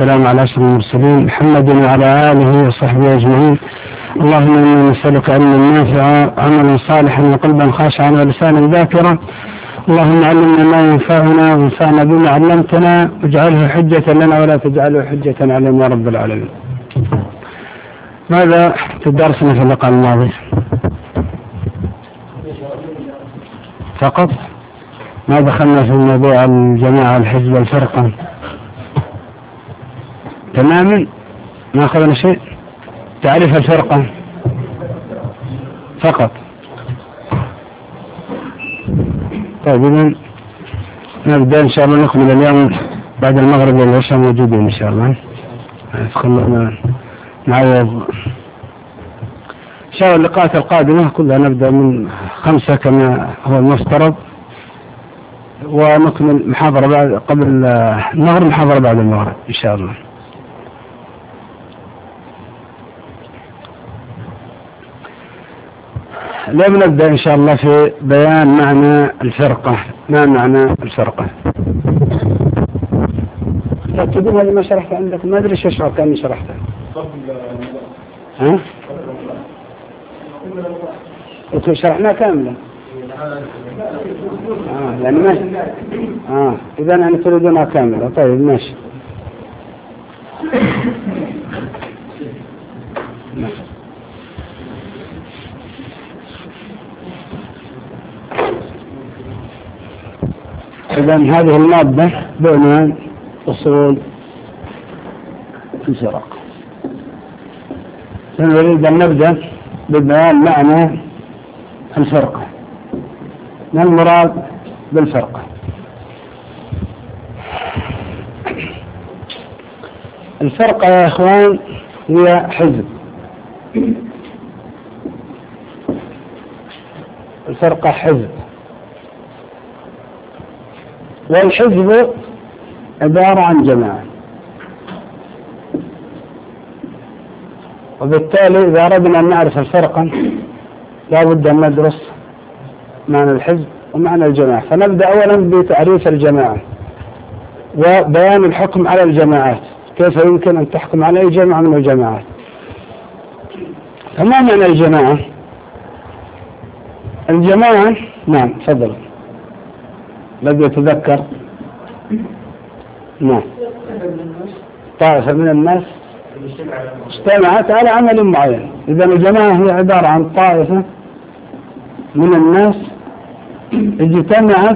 والسلام على أشرف المرسلين محمد وعلى آله وصحبه أجمعين. اللهم إنا نسألك علما نافعا عملا صالحا وقلبا خاشعا ولسانا ذاكرا. اللهم علمنا ما ينفعنا وانفعنا بما علمتنا واجعله حجة لنا ولا تجعله حجة علينا يا رب العالمين. ماذا تدرسنا في اللقاء الماضي؟ فقط ما دخلنا في موضوع الجماعة الحزب الفرقة تماما، ما أخذنا شيء. تعرف الفرقة فقط. طيب إذن نبدأ إن شاء الله، نكمل اليوم بعد المغرب والعشاء موجودين إن شاء الله. خلونا نعوض إن شاء الله اللقاءات القادمة كلها نبدأ من 5 كما هو المفترض، ونكمل محاضرة بعد قبل المغرب، محاضرة بعد المغرب إن شاء الله. اليوم نبدأ إن شاء الله في بيان معنى الفرقة. ما معنى الفرقة؟ تكتبون هذه ما شرحت عندك، ما أدري شو أشعر كأني شرحتها. ها؟ شرحناه كاملا. يعني ماشي. إذا أنا تريدونها كاملة. طيب ماشي. إذا هذه المادة بعنوان أصول الفرق. نريد أن نبدأ ببيان معنى الفرقة. ما المراد بالفرقة؟ الفرقة يا إخوان هي حزب. الفرقة حزب، والحزب عبارة عن جماعة، وبالتالي إذا أردنا أن نعرف الفرقة لا بد أن ندرس معنى الحزب ومعنى الجماعة. فنبدأ أولا بتعريف الجماعة وبيان الحكم على الجماعات، كيف يمكن أن تحكم على أي جماعة من الجماعات. فما معنى الجماعة؟ الجماعة، نعم تفضل الذي يتذكر. نعم، طائفة من الناس اجتمعت على عمل معين. إذا الجماعة هي عبارة عن طائفة من الناس اجتمعت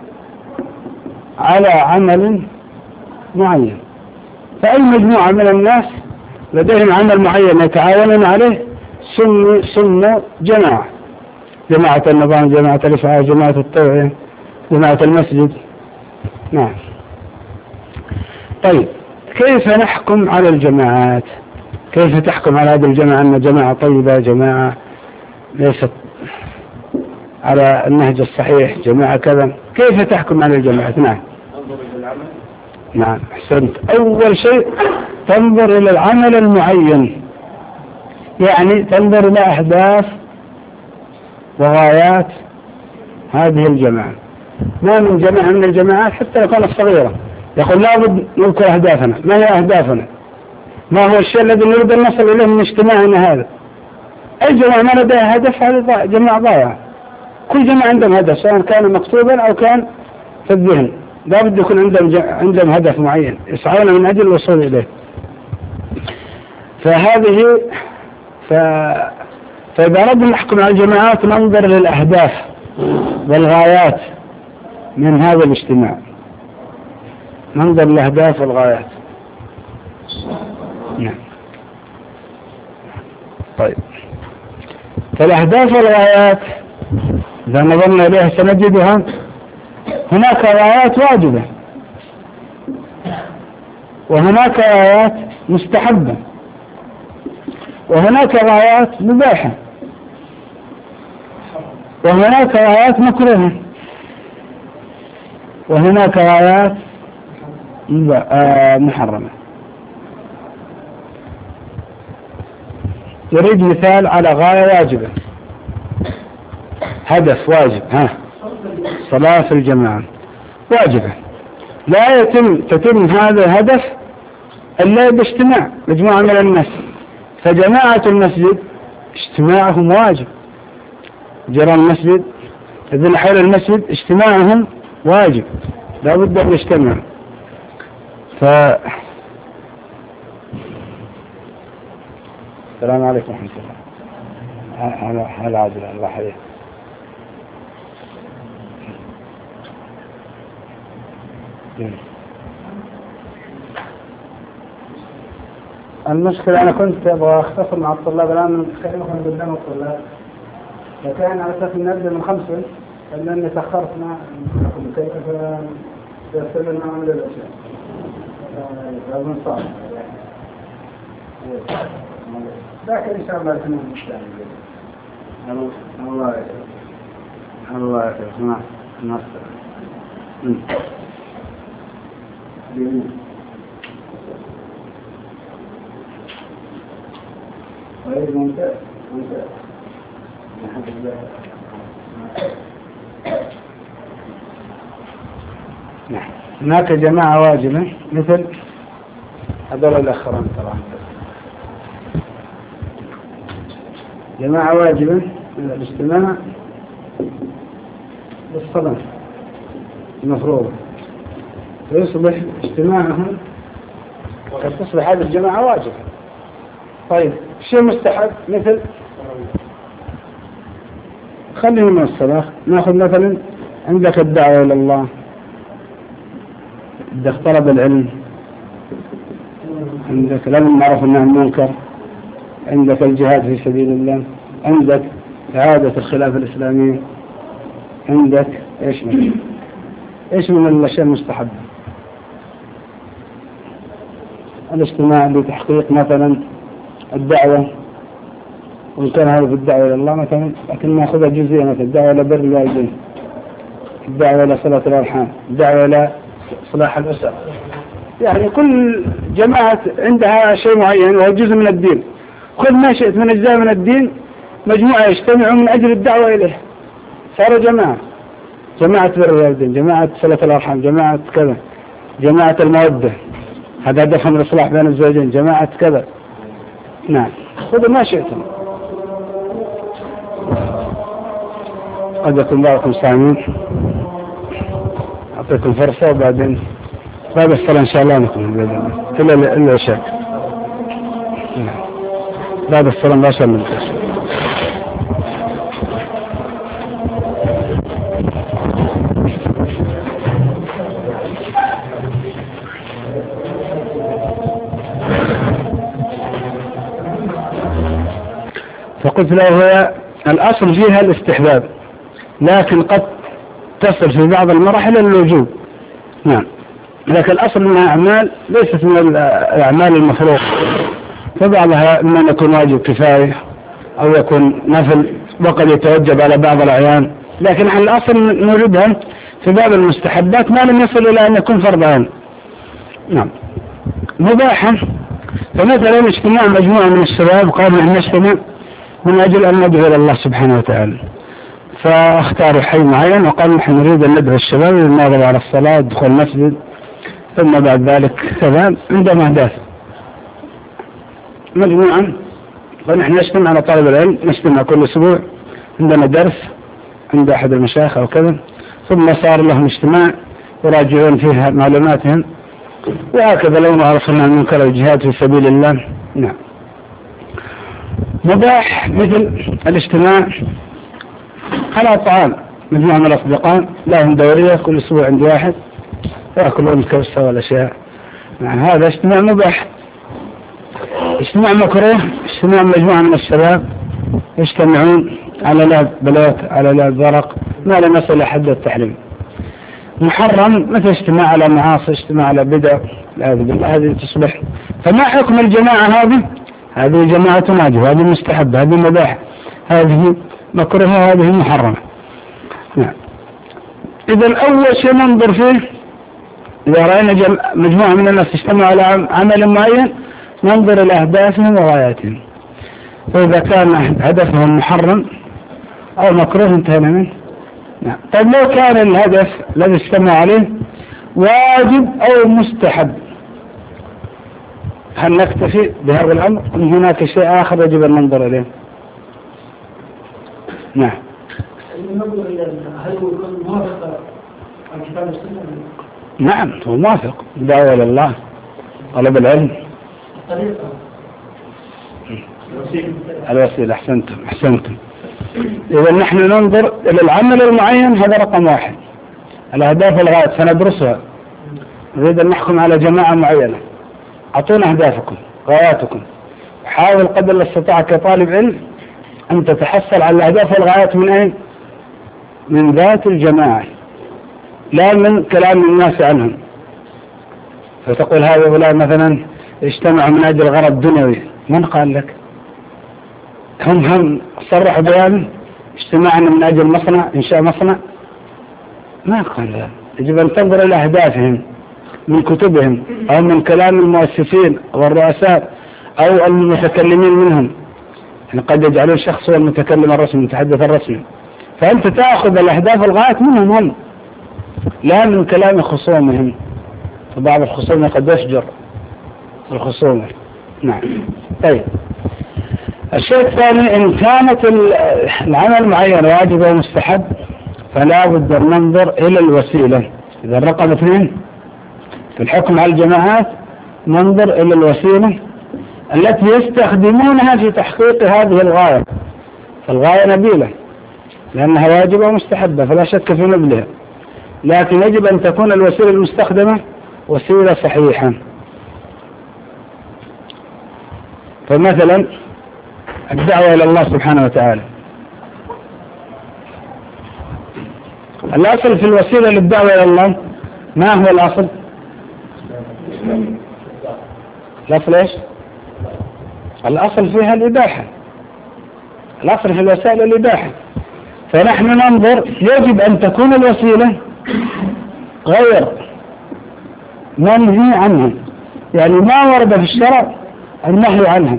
على عمل معين. فأي مجموعة من الناس لديهم عمل معين يتعاونون عليه سموا جماعة. جماعة النظام، جماعة الإسعاف، جماعة التوعية، جماعة المسجد. نعم. طيب كيف نحكم على الجماعات؟ كيف تحكم على هذه الجماعة أن جماعة طيبة، جماعة ليست على النهج الصحيح، جماعة كذا؟ كيف تحكم على الجماعات؟ نعم. نعم أحسنت. أول شيء تنظر إلى العمل المعين، يعني تنظر إلى أهداف وغايات هذه الجماعة. ما من جماعة من الجماعات حتى لو كانت صغيرة يقول لابد نذكر أهدافنا. ما هي أهدافنا؟ ما هو الشيء الذي نريد أن نصل إليه من اجتماعنا هذا؟ أي جماعة ما لديها هدف هذه جماعة ضائعة. كل جماعة عندهم هدف، سواء كان مكتوبا أو كان في الذهن، لابد يكون عندهم هدف معين يسعون من أجل الوصول إليه. فإذا أردنا نحكم على الجماعات ننظر للأهداف والغايات من هذا الاجتماع. ننظر للأهداف والغايات. نعم. طيب فالأهداف والغايات إذا نظرنا إليها سنجدها هناك غايات واجبة، وهناك غايات مستحبة، وهناك غايات مباحة، وهناك غايات مكروهة، وهناك غايات محرمة. يريد مثال على غاية واجبة، هدف واجب. صلاة في الجماعة واجبة، لا تتم هذا الهدف إلا باجتماع مجموعة من الناس. فجماعة المسجد اجتماعهم واجب، جيران المسجد الذين حول المسجد اجتماعهم واجب، لا بد أن يجتمعوا. السلام عليكم ورحمة الله. هلا عادل الله حياك. المشكلة أنا كنت أبغى أختصر مع الطلاب الآن من خليهم قدام الطلاب، فكان على أساس أن نبدأ من 5 لأنني تأخرت معكم كيف يستلم معهم للأشياء لازم صعب، لكن إن شاء الله يكون مستعد. الله يسلمك الله يسلمك. مع السلامة. طيب ممتاز ممتاز. نعم. هناك جماعة واجبة مثل هذول الأخران ترى جماعة واجبة من الاجتماع بالصلاة المفروضة، فيصبح اجتماعهم قد تصبح هذه الجماعة واجبة. طيب شيء مستحب مثل خلينا من الصلاة ناخذ مثلا عندك الدعوة إلى الله، عندك طلب العلم، عندك الأمر بالمعروف والنهي عن المنكر، عندك الجهاد في سبيل الله، عندك إعادة الخلافة الإسلامية، عندك إيش من الأشياء المستحبة؟ الاجتماع لتحقيق مثلا الدعوة، وإن كان هذا في الدعوة إلى الله مثلا، لكن نأخذها جزئية مثلا الدعوة إلى بر الوالدين، الدعوة إلى صلة الأرحام، الدعوة إلى إصلاح الأسر. يعني كل جماعة عندها شيء معين وهو جزء من الدين. خذ ما شئت من أجزاء من الدين، مجموعة يجتمعوا من أجل الدعوة إليه، صاروا جماعة. جماعة بر الوالدين، جماعة صلة الأرحام، جماعة كذا، جماعة المودة، هذا هدفهم الإصلاح بين الزوجين، جماعة كذا. نعم خذوا ما شئتم. قد يكون بعضكم سامين، أعطيكم فرصة وبعدين بعد الصلاة إن شاء الله نكون بإذن الله إلا العشاء. بعد الصلاة ما شاء الله. فقلت له هو الأصل فيها الاستحباب، لكن قد تصل في بعض المراحل الوجوب. نعم، لكن الأصل أنها أعمال ليست من الأعمال المفروضة، فبعضها إما أن يكون واجب كفاية أو يكون نفل وقد يتوجب على بعض الأعيان، لكن على الأصل نوجدها في باب المستحبات ما لم يصل إلى أن يكون فرض عين. نعم. مباحا، فمثلا اجتماع مجموعة من الشباب قالوا أن نجتمع من أجل أن ندعو إلى الله سبحانه وتعالى، فاختاروا حي معين وقالوا نحن نريد أن ندعو الشباب للمواظبة على الصلاة، دخول المسجد، ثم بعد ذلك كذا عندما أهداف مجموعة. ونحن نجتمع على طالب العلم، نجتمع كل أسبوع، عندنا درس عند أحد المشايخ أو كذا، ثم صار لهم اجتماع يراجعون فيها معلوماتهم، وهكذا لو عرفنا المنكر والجهاد في سبيل الله. نعم. مباح مثل الاجتماع على طعام، مجموعة من الأصدقاء لهم دورية كل أسبوع عند واحد يأكلون الكبسة والأشياء. نعم، هذا اجتماع مباح. اجتماع مكروه، اجتماع مجموعة من الشباب يجتمعون على لعب بلوت، على لعب ورق، ما لم يصل حد التحريم. محرم مثل اجتماع على معاصي، اجتماع على بدع، هذه تصبح. فما حكم الجماعة هذه؟ هذه جماعة واجبة، هذه مستحبة، هذه مباح، هذه مكروهة، هذه محرمة. نعم. إذا أول شيء ننظر فيه إذا رأينا مجموعة من الناس يجتمعوا على عمل معين، ننظر إلى أهدافهم وغاياتهم، فإذا كان هدفهم محرم أو مكروه انتهينا منه. نعم. طيب لو كان الهدف الذي اجتمع عليه واجب أو مستحب، هل نكتفي بهذا الأمر أم هناك شيء آخر يجب أن ننظر إليه؟ نعم. هل هو موافق الكتاب والسنة؟ نعم هو موافق، دعوة إلى الله، طلب العلم، الوسيلة. أحسنتم. إذا نحن ننظر إلى العمل المعين، هذا رقم واحد. الأهداف والغايات سندرسها. نريد أن نحكم على جماعة معينة، أعطونا أهدافكم غاياتكم، حاول قدر الاستطاعة كطالب علم أن تتحصل على الأهداف والغايات من أين؟ من ذات الجماعة، لا من كلام الناس عنهم. فتقول هؤلاء مثلا اجتمعوا من أجل غرض دنيوي، من قال لك؟ هم صرحوا بيان اجتماعنا من أجل مصنع، إنشاء مصنع، ما قال لا. يجب أن تنظر إلى أهدافهم من كتبهم أو من كلام المؤسسين والرؤساء أو المتكلمين منهم. يعني قد يجعلون شخص هو المتكلم الرسمي، المتحدث الرسمي، فأنت تأخذ الأهداف والغايات منهم هم، لا من كلام خصومهم. فبعض الخصوم قد يشجر الخصومة. نعم. طيب، الشيء الثاني، إن كانت العمل معين واجب ومستحب فلا بد أن ننظر إلى الوسيلة. إذا الرقم 2 في الحكم على الجماعات، ننظر إلى الوسيلة التي يستخدمونها في تحقيق هذه الغاية. فالغاية نبيلة لأنها واجبة ومستحبة فلا شك في نبلها، لكن يجب أن تكون الوسيلة المستخدمة وسيلة صحيحة. فمثلا الدعوة إلى الله سبحانه وتعالى، الأصل في الوسيلة للدعوة إلى الله ما هو الأصل؟ الأصل إيش؟ الأصل فيها الإباحة. الأصل في الوسائل الإباحة. فنحن ننظر، يجب أن تكون الوسيلة غير منهي عنها، يعني ما ورد في الشرع النهي عنها.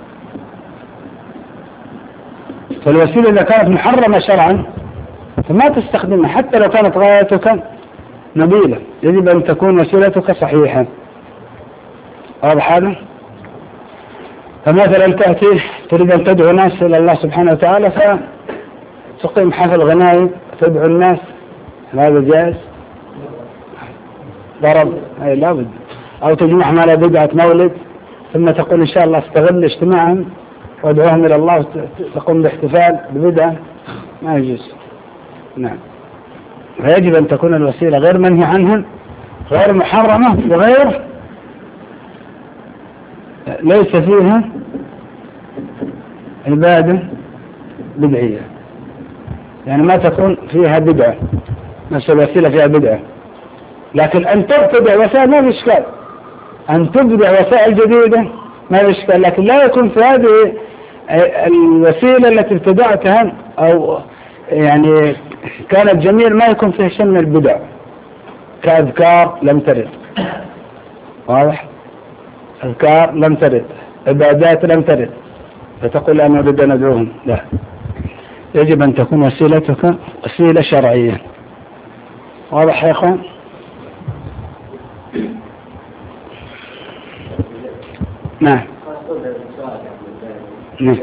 فالوسيلة إذا كانت محرمة شرعا فما تستخدمها حتى لو كانت غايتك نبيلة، يجب أن تكون وسيلتك صحيحة. واضح هذا؟ فمثلا تأتي تريد أن تدعو الناس إلى الله سبحانه وتعالى، فتقيم حفل غنائي تدعو الناس، هذا جائز؟ ضرب؟ أي لابد. أو تجمعهم على بدعة مولد ثم تقول إن شاء الله استغل اجتماعهم وادعوهم إلى الله وتقوم باحتفال ببدعة، ما يجوز. نعم. فيجب أن تكون الوسيلة غير منهي عنها، غير محرمة، وغير ليس فيها عبادة بدعية، يعني ما تكون فيها بدعة، نفس الوسيلة فيها بدعة. لكن أن تبتدع وسائل ما في إشكال، أن تبدع وسائل جديدة ما في إشكال، لكن لا يكون في هذه الوسيلة التي ابتدعتها أو يعني كانت جميل ما يكون فيها شيء من البدع، كأذكار لم ترد. واضح؟ أذكار لم ترد، عبادات لم ترد، فتقول أنا أريد أن أدعوهم، لا، يجب أن تكون وسيلتك وسيلة شرعية. واضح يا أخوان؟ نعم. نعم.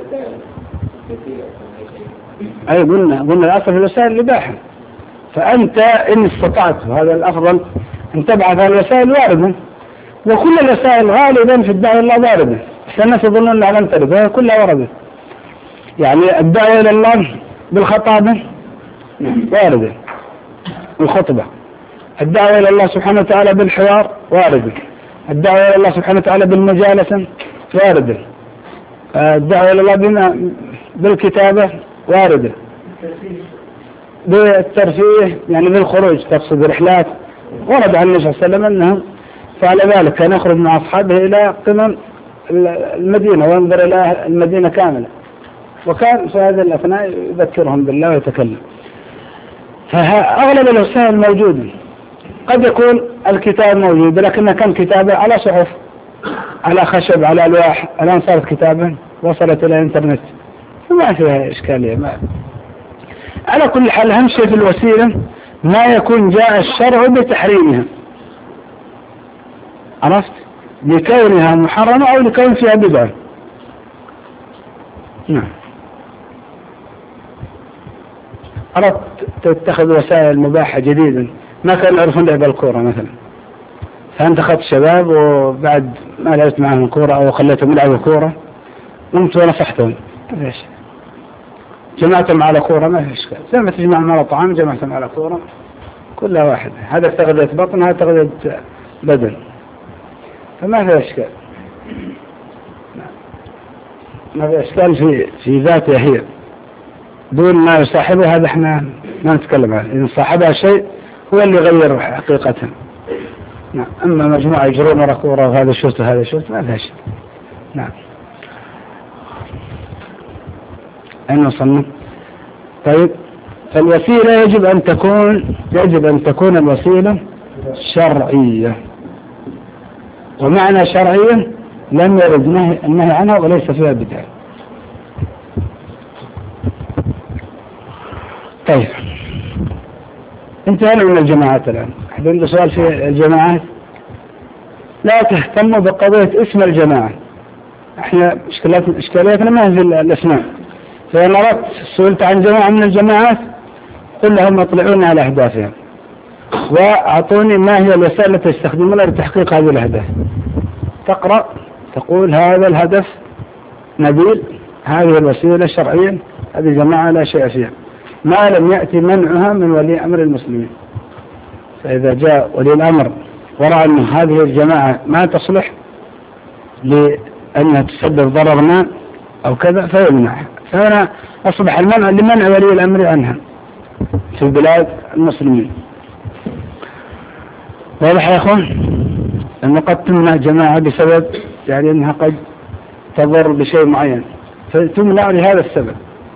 أي قلنا الأصل في الوسائل الإباحة. فأنت إن استطعت، هذا الأفضل، أن تبعث الوسائل واردة، وكل الوسائل غالبا في الدعوة الله واردة، بس الناس يظنون أنها لم ترد، وهي كلها واردة. يعني الدعوة إلى الله بالخطابة واردة، الخطبة. الدعوة إلى الله سبحانه وتعالى بالحوار واردة. الدعوة إلى الله سبحانه وتعالى بالمجالسة واردة. الدعوة إلى الله بالكتابة واردة. بالترفيه يعني بالخروج، تقصد رحلات، ورد عن النبي صلى الله عليه وسلم أنه فعل ذلك، كان يخرج مع أصحابه إلى قمم المدينة وينظر إلى المدينة كاملة، وكان في هذا الأثناء يذكرهم بالله ويتكلم. فأغلب الوسائل موجودة. قد يكون الكتاب موجود لكن كان كتابة على صحف، على خشب، على ألواح، الآن صارت كتابة وصلت إلى الإنترنت، فما فيها إشكالية. على كل حال أهم شيء في الوسيلة ما يكون جاء الشرع بتحريمها. عرفت؟ لكونها محرمة أو لكون فيها بدعة. نعم. أردت تتخذ وسائل مباحة جديدة، ما كانوا يعرفون لعب الكورة مثلا، فأنت أخذت شباب وبعد ما لعبت معهم الكورة أو خليتهم يلعبوا كورة قمت ونصحتهم، ما فيش، جمعتهم على كورة ما في إشكال، زي ما تجمعهم على طعام جمعتهم على كورة كلها واحدة، هذا تغذية بطن هذا تغذية بدن، فما في إشكال، ما في إشكال في ذاتها هي دون ما يصاحبه، هذا احنا ما نتكلم عنه، إن صاحبها شيء هو اللي يغير حقيقتها. نعم. أما مجموعة يجرون ورا كورة وهذا شوت وهذا شوت ما فيها شيء. نعم. أين وصلنا؟ طيب، فالوسيلة يجب أن تكون الوسيلة شرعية، ومعنى شرعية لم يرد النهي عنها وليس فيها بدعة. طيب، انتهينا من الجماعات الآن. أحد عنده سؤال في الجماعات؟ لا تهتموا بقضية اسم الجماعة، احنا اشكالياتنا ما هي في الاسماء، فإن أردت سئلت عن جماعة من الجماعات قل لهم اطلعون على أهدافها وأعطوني ما هي الوسائل التي يستخدمونها لتحقيق هذه الأهداف. تقرأ تقول هذا الهدف نبيل، هذه الوسيلة شرعيا، هذه جماعة لا شيء فيها، ما لم يأتي منعها من ولي أمر المسلمين. فإذا جاء ولي الأمر ورأى أن هذه الجماعة ما تصلح لأنها تسبب ضرر ما أو كذا فيمنعها، فهنا أصبح المنع لمنع ولي الأمر عنها في بلاد المسلمين. واضح يا أخوان؟ أنه قد تمنع جماعة بسبب يعني أنها قد تضر بشيء معين فتمنع لهذا السبب.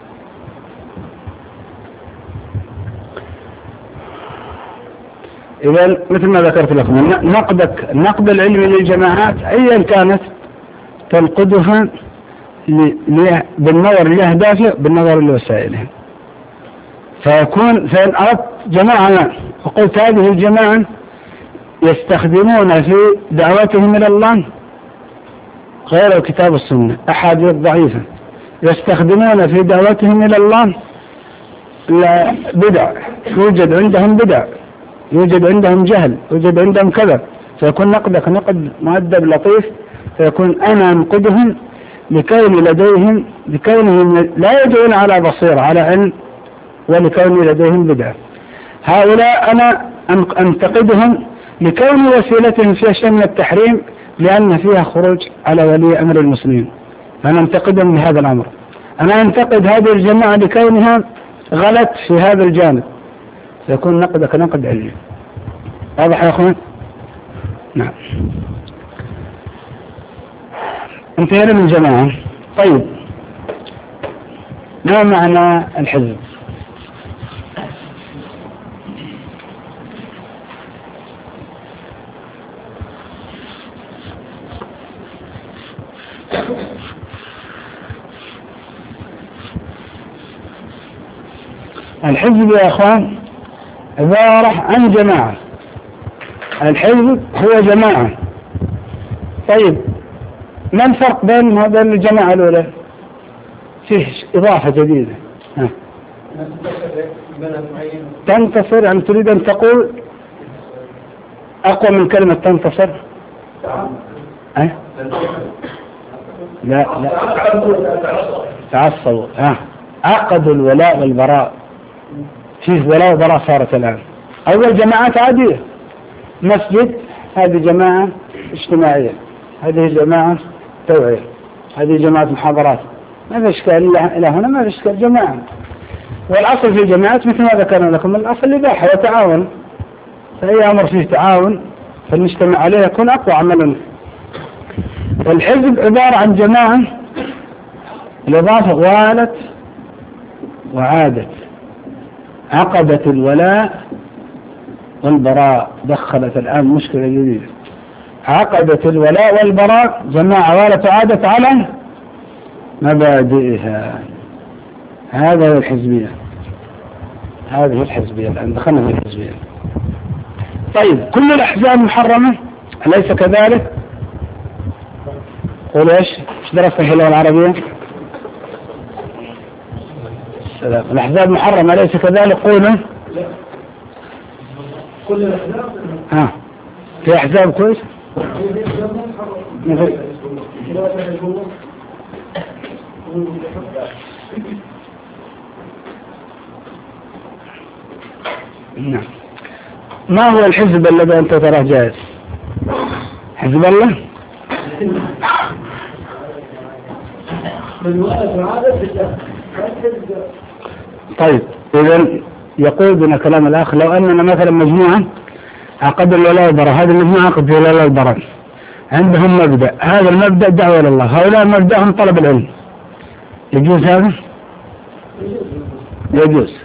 إذا مثل ما ذكرت لكم النقد العلمي للجماعات أيا كانت تنقدها بالنظر لأهدافها بالنظر لوسائلها. فإن أردت جماعة وقلت هذه الجماعة يستخدمون في دعوتهم إلى الله غير الكتاب والسنة أحاديث ضعيفة، يستخدمون في دعوتهم إلى الله بدع، يوجد عندهم بدع، يوجد عندهم جهل، يوجد عندهم كذا، فيكون نقدك نقد مؤدب لطيف، فيكون أنا أنقدهم لكونهم لا يدعون على بصيرة على علم، ولكون لديهم بدعة. هؤلاء أنا أنتقدهم لكون وسيلتهم فيها شيء من التحريم لأن فيها خروج على ولي أمر المسلمين، فأنا أنتقدهم لهذا الأمر. أنا أنتقد هذه الجماعة لكونها غلط في هذا الجانب، فيكون نقدك نقد علمي. واضح يا أخوان؟ نعم. انتهينا من الجماعة. طيب، ما معنى الحزب؟ الحزب يا أخوان عبارة عن جماعة، الحزب هو جماعة. طيب، ما الفرق بين هذين الجماعة الأولى؟ فيه إضافة جديدة. تنتصر، يعني تريد أن تقول أقوى من كلمة تنتصر؟ لا تعصبوا. عقدوا الولاء والبراء، فيه ولاء وبراء صارت الآن. أول جماعات عادية، مسجد هذه جماعة اجتماعية، هذه جماعة توعية، هذه جماعة محاضرات، ما في إشكال إلى هنا، ما في إشكال جماعة. والأصل في الجماعات مثل ما ذكرنا لكم الأصل الإباحة وتعاون، فأي أمر فيه تعاون فالمجتمع عليه يكون أقوى عملا. والحزب عبارة عن جماعة الإضافة والت وعادت، عقدت الولاء والبراء، دخلت الآن مشكلة جديدة، عقدت الولاء والبراء، جماعة والت وعادت على مبادئها. هذا هو الحزبية، هذه الحزبية. الآن دخلنا في الحزبية. طيب، كل الأحزاب محرمة أليس كذلك؟ تقول ايش درست في اللغة العربية؟ السلام. الأحزاب محرمة أليس كذلك؟ قوله كل الأحزاب في أحزاب كويس مثل نعم. ما هو الحزب الذي أنت تراه جائز؟ حزب الله؟ طيب إذا يقول بنا كلام الأخ لو أننا مثلا مجموعة عقد الولاء والبراء، هذه المجموعة عقد الولاء والبراء، عندهم مبدأ، هذا المبدأ دعوة إلى الله، هؤلاء مبدأهم طلب العلم، يجوز هذا؟ يجوز.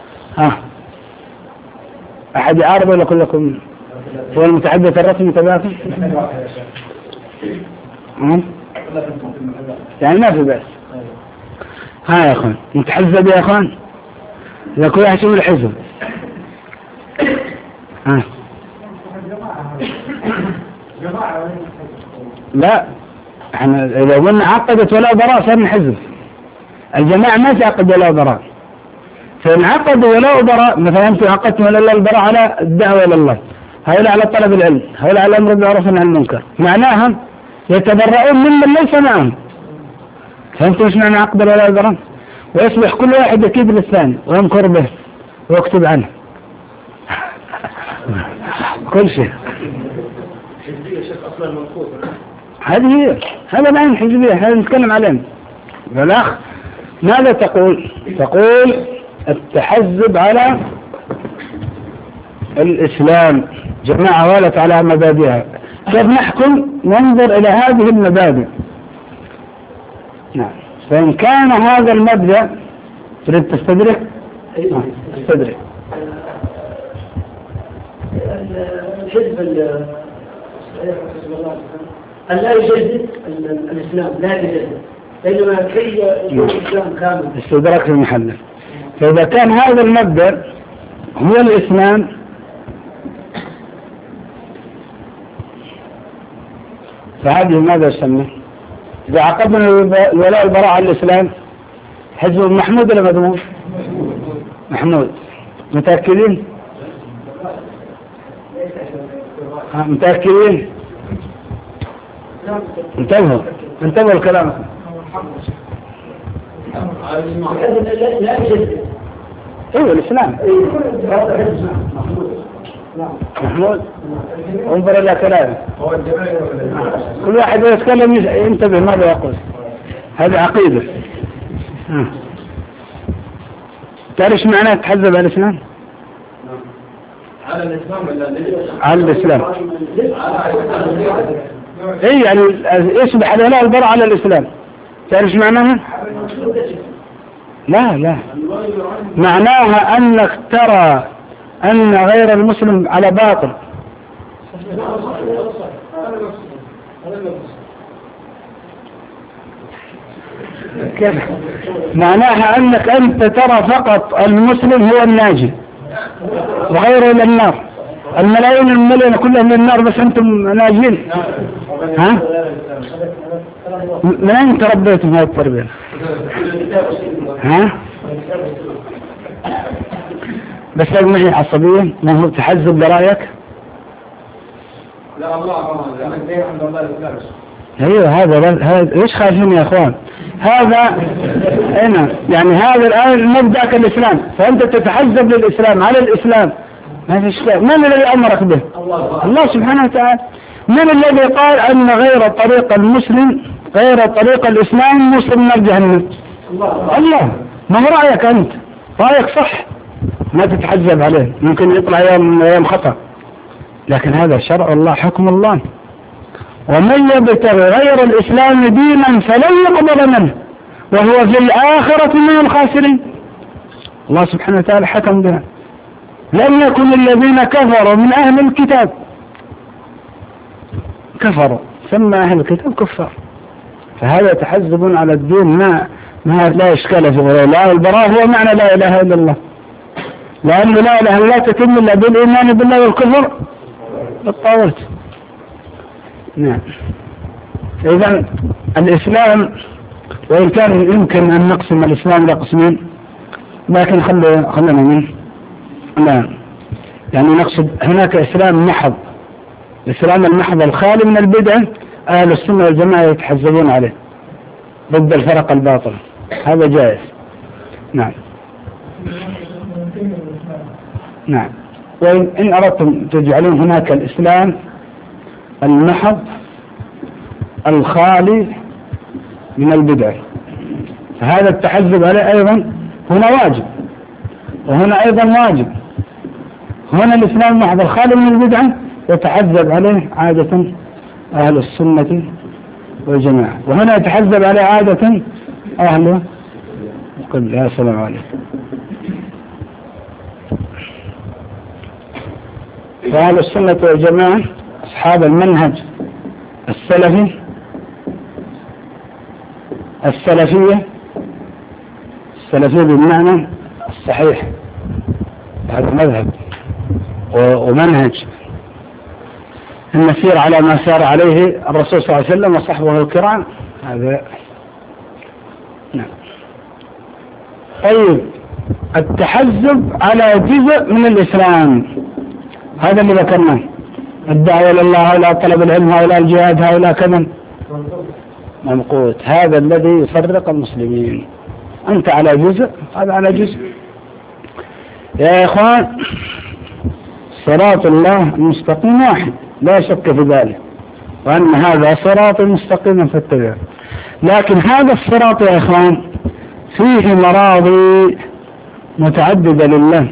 أحد يعارض ولا كلكم هو المتحدث الرسمي تبعكم؟ يعني ما في بأس. يا أخوان متحزب يا أخوان، إذا كل واحد يقول حزب. لا احنا إذا قلنا عقدت ولا براء صار حزب. الجماعة ما تعقد ولا براء، فإن عقدوا ولا براء مثلا أنتم عقدتم ولا البراء على الدعوة إلى الله، هؤلاء على طلب العلم، هؤلاء على الأمر بالمعروف والنهي عن المنكر، معناها يتبرؤون ممن ليس معهم. فهمتوا ايش معنى عقد ولا براء؟ ويصبح كل واحد يكيد للثاني ويمكر به ويكتب عنه كل شيء. هذه هي، هذا معنى الحزبية، هذا نتكلم عليه. فالأخ ماذا تقول؟ تقول التحزب على الإسلام، جماعة والت على مبادئها، كيف نحكم؟ ننظر إلى هذه المبادئ. نعم. فإن كان هذا المبدأ تريد تستدرك؟ تستدرك. الحزب لا يجدد الإسلام، لا يجدد، إنما كي يكون الإسلام كامل. استدرك في محله. فإذا كان هذا المبدأ هو الإسلام فهذه ماذا يسمى؟ إذا عقدنا الولاء والبراء على الإسلام حزب محمود ولا مذموم؟ محمود. متأكدين؟ متأكدين؟ انتبهوا الكلام. ايوه الإسلام محمود. انظر الى كلامه، كل واحد يتكلم ينتبه ماذا يقول. هذا عقيدة. تعرف معناه تحزب على الإسلام؟ على الإسلام ولا على الإسلام؟ اي يعني يصبح الولاء والبراء على الإسلام. تعرف معناها؟ لا معناها أنك ترى أن غير المسلم على باطل. كيف؟ معناها أنك أنت ترى فقط المسلم هو الناجي وغيره إلى النار. الملايين المليون كلهم للنار بس أنتم ناجين. من أين تربيتم هذه التربية؟ بس لازم نحن عصبية، ما هو تحزب برأيك؟ لا الله ايوه هذا ليش خايفين يا اخوان؟ هذا هنا يعني هذا الآن مبدأك الإسلام، فأنت تتحزب للإسلام على الإسلام، ما في إشكال. من الذي أمرك به؟ الله سبحانه وتعالى. من الذي قال أن غير طريق المسلم غير طريق الإسلام مسلم نار جهنم؟ الله. ما هو رأيك أنت؟ رأيك صح، ما تتحزب عليه، ممكن يطلع يوم خطأ، لكن هذا شرع الله، حكم الله. ومن يبتغي غير الإسلام دينا فلن يقبل منه وهو في الآخرة من الخاسرين. الله سبحانه وتعالى حكم بها. لم يكن الذين كفروا من أهل الكتاب كفروا، سمى أهل الكتاب كفار. فهذا تحزب على الدين ما لا إشكال في غيره. لا البراء هو معنى لا إله إلا الله، لأن لا إله إلا الله تتم إلا بالإيمان بالله والكفر بالطاغوت. نعم. إذا الإسلام وإن كان يمكن أن نقسم الإسلام إلى قسمين، لكن خلنا منه. لا، يعني نقصد هناك إسلام محض، الإسلام المحض الخالي من البدع، أهل السنة والجماعة يتحزبون عليه ضد الفرق الباطلة، هذا جائز. نعم نعم. وإن أردتم تجعلون هناك الإسلام المحض الخالي من البدع، فهذا التحزب عليه أيضا هنا واجب، وهنا أيضا واجب. هنا الإسلام المحض الخالي من البدع يتحزب عليه عادة أهل السنة والجماعة، وهنا يتحزب عليه عادة أهل القبلة. يا سلام عليكم. فأهل السنة والجماعة أصحاب المنهج السلفية بالمعنى الصحيح، هذا مذهب ومنهج المسير على ما سار عليه الرسول صلى الله عليه وسلم وصحبه الكرام. هذا نعم. طيب، التحزب على جزء من الإسلام هذا اللي ذكرناه، الدعوة إلى الله، هؤلاء طلب العلم، هؤلاء الجهاد، هؤلاء كذا، ممقوت. هذا الذي يفرق المسلمين، أنت على جزء، هذا على جزء. يا إخوان، صراط الله المستقيم واحد لا شك في ذلك، وأن هذا صراط مستقيم فاتبعه. لكن هذا الصراط يا إخوان فيه مراضي متعددة لله،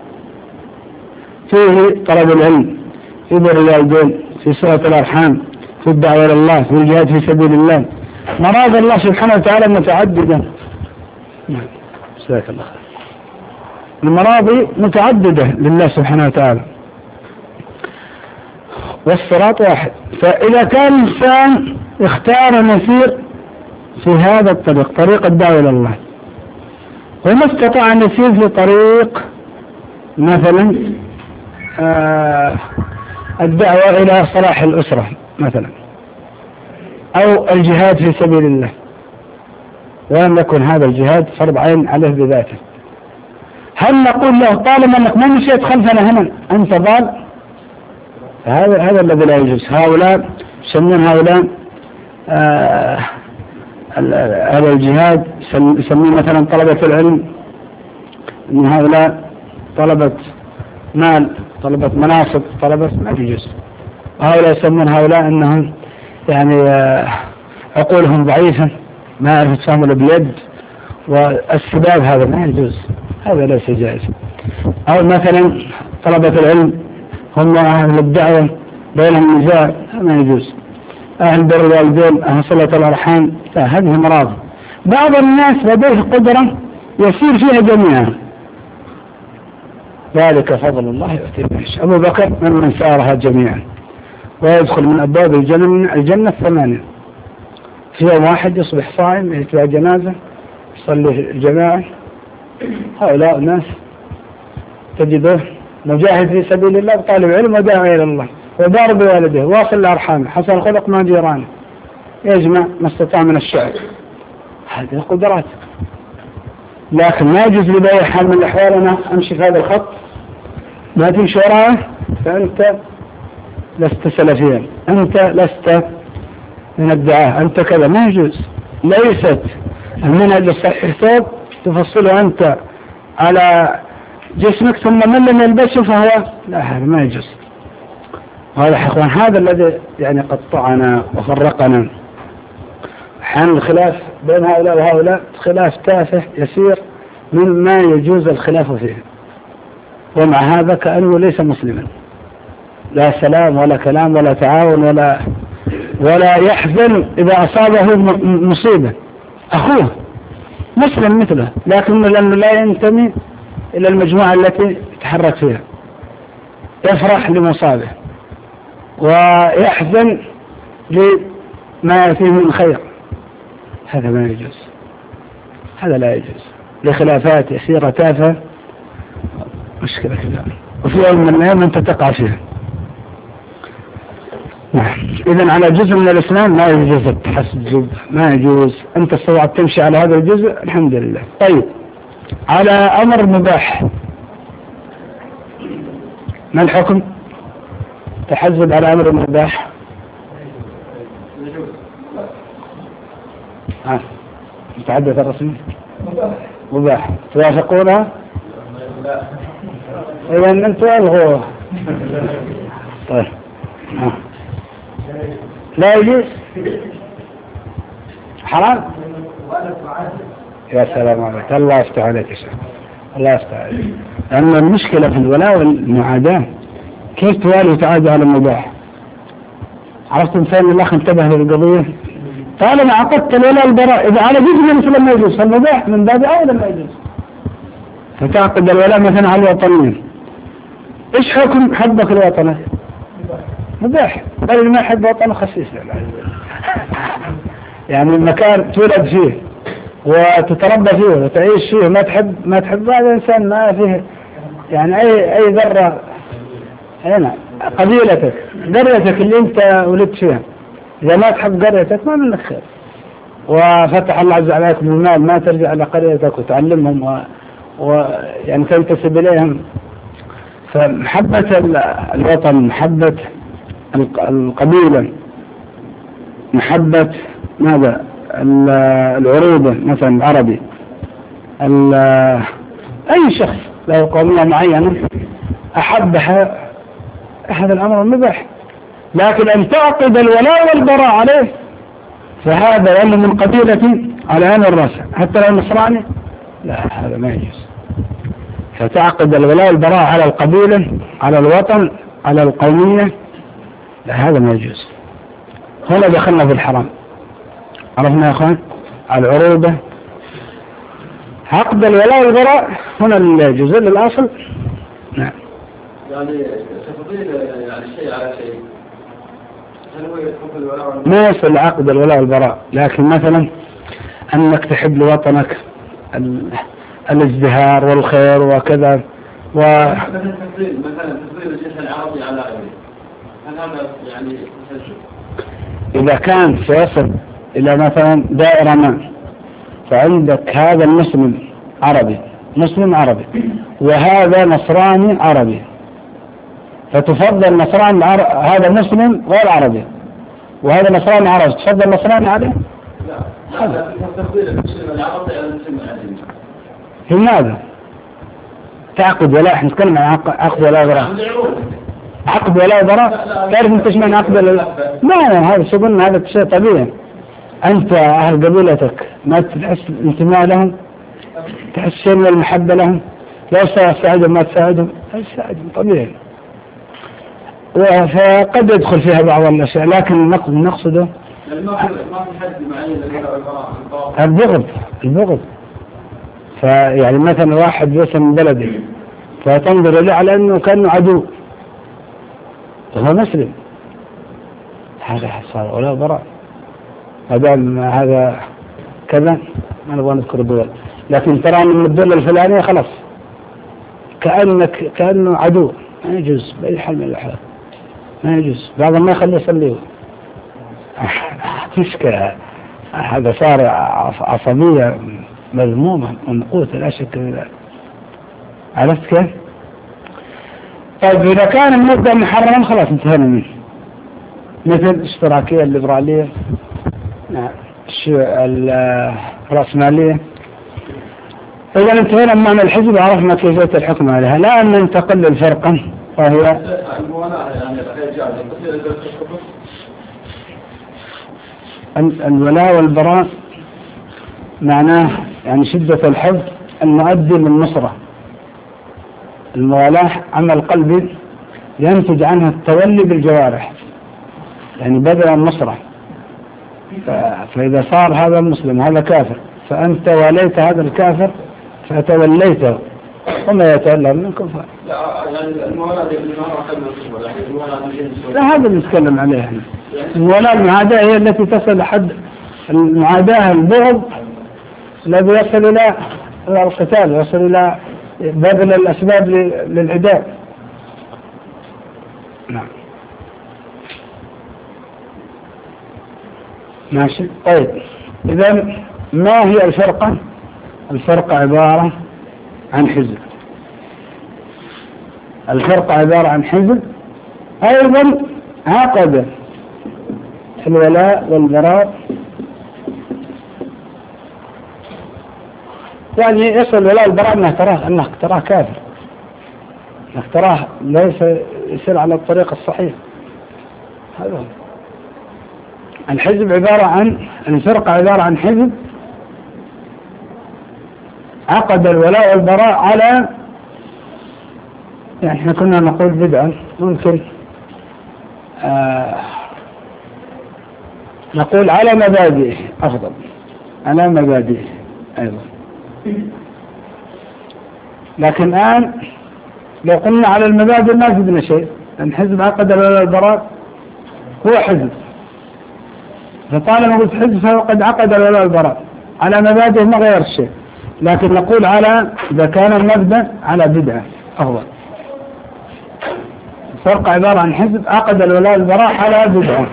فيه طلب العلم، في بر الوالدين، في صلة الأرحام، في الدعوة إلى الله، في الجهاد في سبيل الله. مراضي الله سبحانه وتعالى متعددة. جزاك الله خير. المراضي متعددة لله سبحانه وتعالى، والصراط واحد. فإذا كان الإنسان اختار مسير في هذا الطريق، طريق الدعوة إلى الله، وما استطاع أن يسير في طريق مثلا الدعوة إلى صلاح الأسرة مثلا، أو الجهاد في سبيل الله، ولم يكن هذا الجهاد فرض عين عليه بذاته، هل نقول له طالما أنك ما مشيت خلفنا هنا أنت ضال؟ هذا الذي لا يجوز. هؤلاء يسمون هؤلاء هذا الجهاد يسمون مثلا طلبة العلم ان هؤلاء طلبة مال، طلبة مناصب، طلبة ما يجوز. هؤلاء يسمون هؤلاء انهم يعني عقولهم ضعيفة، ما يعرف يتفاهموا باليد، والسباب هذا ما يجوز، هذا ليس جائز. او مثلا طلبة العلم هم اهل الدعوة بينهم نزاع، ما يجوز. أهل بر الوالدين، أهل صلة الأرحام، لا، هذه مراض. بعض الناس لديه قدرة يسير فيها جميعا، ذلك فضل الله يؤتيه من يشاء. أبو بكر ممن سارها جميعا، ويدخل من أبواب الجنة 8. في يوم واحد يصبح صائم، يتبع جنازة، يصلي الجماعة. هؤلاء الناس تجده مجاهد في سبيل الله، طالب علم وداعي إلى الله، وبار بوالده، واصل لأرحامه، حسن الخلق مع جيرانه، يجمع ما استطاع من الشعر. هذه قدرات. لكن ما يجوز لي بأي حال من الأحوال أنا أمشي في هذا الخط، ما تمشي وراءه فأنت لست سلفيا، أنت لست من الدعاء، أنت كذا، ما يجوز. ليست المنهج الصحيح ثوب تفصله أنت على جسمك ثم من لم يلبسه فهو لا، هذا ما يجوز. هذا حقوان، هذا الذي يعني قطعنا وفرقنا. أحيانا الخلاف بين هؤلاء وهؤلاء خلاف تافه يسير مما يجوز الخلاف فيه، ومع هذا كأنه ليس مسلما، لا سلام ولا كلام ولا تعاون ولا يحزن إذا أصابه مصيبة. أخوه مسلم مثله، لكنه لأنه لا ينتمي إلى المجموعة التي يتحرك فيها يفرح لمصابه ويحزن لما فيه من خير. هذا ما يجوز، هذا لا يجوز، لخلافات يسيرة تافهة مشكلة كذا، وفي يوم من الأيام أنت تقع فيها. إذن على جزء من الإسلام ما يجوز التحسب، ما يجوز. أنت استطعت تمشي على هذا الجزء الحمد لله. طيب، على أمر مباح ما الحكم؟ تحزب على أمر مباح. متعدد الرسمي مباح، توافقونها؟ إذن أنتم ألغوه. طيب، لا يجوز، حرام. يا سلام عليك، الله يفتح عليك يا شيخ، الله يفتح عليك. لأن المشكلة في الولاء والمعاداة، كيف توالي وتعادي على المباح؟ عرفت إنسان الأخ انتبه للقضية، طالما عقدت الولاء البراء إذا على جزء من الإسلام ما يجوز، فالمباح من باب أولى ما يجوز. فتعقد الولاء مثلا على الوطنيين، إيش حكم حبك الوطني؟ مباح، بل اللي ما يحب وطنه خسيس. يعني المكان تولد فيه وتتربى فيه وتعيش فيه، ما تحب هذا إنسان ما فيه يعني أي ذرة. هنا قبيلتك، قريتك اللي أنت ولدت فيها، إذا ما تحب قريتك ما منك خير. وفتح الله عز وجل عليكم المال، ما ترجع إلى قريتك وتعلمهم ويعني تنتسب إليهم. فمحبة الوطن، محبة القبيلة، محبة ماذا العروبة مثلا العربي، أي شخص له قومية معينة أحبها، هذا الأمر مباح. لكن أن تعقد الولاء والبراء عليه فهذا لأنه من قبيلة على عين الرأس، حتى لو نصراني لا، هذا ما يجوز. فتعقد الولاء والبراء على القبيلة، على الوطن، على القومية، لا، هذا ما يجوز. هنا دخلنا في الحرام. عرفنا يا أخوان العروبة، عقد الولاء والبراء هنا الجزء الأصل. نعم. يعني تفضيل يعني شيء على شيء، هل هو يحب الولاء؟ ما يصل عقد الولاء والبراء، لكن مثلا أنك تحب لوطنك الازدهار والخير وكذا مثلا تفضيل الجيش العربي على غيره، هل هذا يعني تسجل؟ إذا كان سيصل إلى مثلا دائرة ما، فعندك هذا المسلم عربي، مسلم عربي، وهذا نصراني عربي، فتفضل نصراني هذا مسلم غير عربي، وهذا نصراني عربي، تفضل نصراني عليه؟ لا، تفضيل المسلم العربي على المسلم العربي. لماذا؟ تعقد ولاء، احنا نتكلم عن عقد ولاء براء. عقد ولاء براء، تعرف انت ايش معنى عقد ولاء؟ ما هذا شغل، هذا شيء طبيعي. انت اهل قبيلتك ما تحس انتماء لهم، تحس شيء من المحبة لهم، لو تساعدهم ما تساعدهم، تساعدهم طبيعي. فقد يدخل فيها بعض الاشياء، لكن نقصده ما في حد معين للولاء. البغض. فيعني مثلا واحد ليس من بلده فتنظر إليه على أنه كأنه عدو وهو مسلم، هذا صار ولا براء. هذا كذا، ما نبغى نذكر الدول، لكن ترى من الدولة الفلانية خلاص كأنه عدو، ما يجوز بأي حال من الأحوال، ما يجوز. بعضهم ما يخليه يصليه. مشكلة، هذا صار عصبية مذمومة من قوة لا شك في ذلك. عرفت كيف؟ طيب إذا كان المبدأ محرما خلاص انتهينا منه، مثل الاشتراكية، الليبرالية، الرأسمالية. إذا انتهينا من معنى الحزب وعرفنا كيفية الحكم عليها، لا أن ننتقل للفرقة وهي الولاء والبراء. معناه يعني شدة الحب المؤدي للنصرة. الموالاة عمل قلبي ينتج عنها التولي بالجوارح، يعني بدل النصرة. فإذا صار هذا المسلم هذا كافر، فأنت واليت هذا الكافر فتوليته، وما يتولى منكم لا، يعني الموالاة لا، هذا اللي نتكلم عليه. الموالاة المعاداة هي التي تصل لحد المعاداة، البغض الذي يصل إلى القتال، يصل إلى بذل الأسباب للعداء. نعم. ماشي. طيب إذا ما هي الفرقة؟ الفرقة عبارة عن حزب. الفرقة عبارة عن حزب أيضا عقد الولاء والبراء، يعني يصل الولاء والبراء أنك تراه كافر، أنك تراه ليس يسير على الطريق الصحيح. هذا هو الحزب. عبارة عن الفرقة عبارة عن حزب عقد الولاء والبراء على، يعني احنا كنا نقول بدعة، ممكن نقول على مبادئه أفضل، على مبادئه أيضا. لكن الآن لو قلنا على المبادئ ما فينا شيء، لأن حزب عقد الولاء والبراء هو حزب، فطالما قلت حزب فهو قد عقد الولاء والبراء على مبادئه ما غير شيء. لكن نقول على إذا كان المبدأ على بدعة أفضل. الفرق عبارة عن حزب عقد الولاء والبراء على بدعة.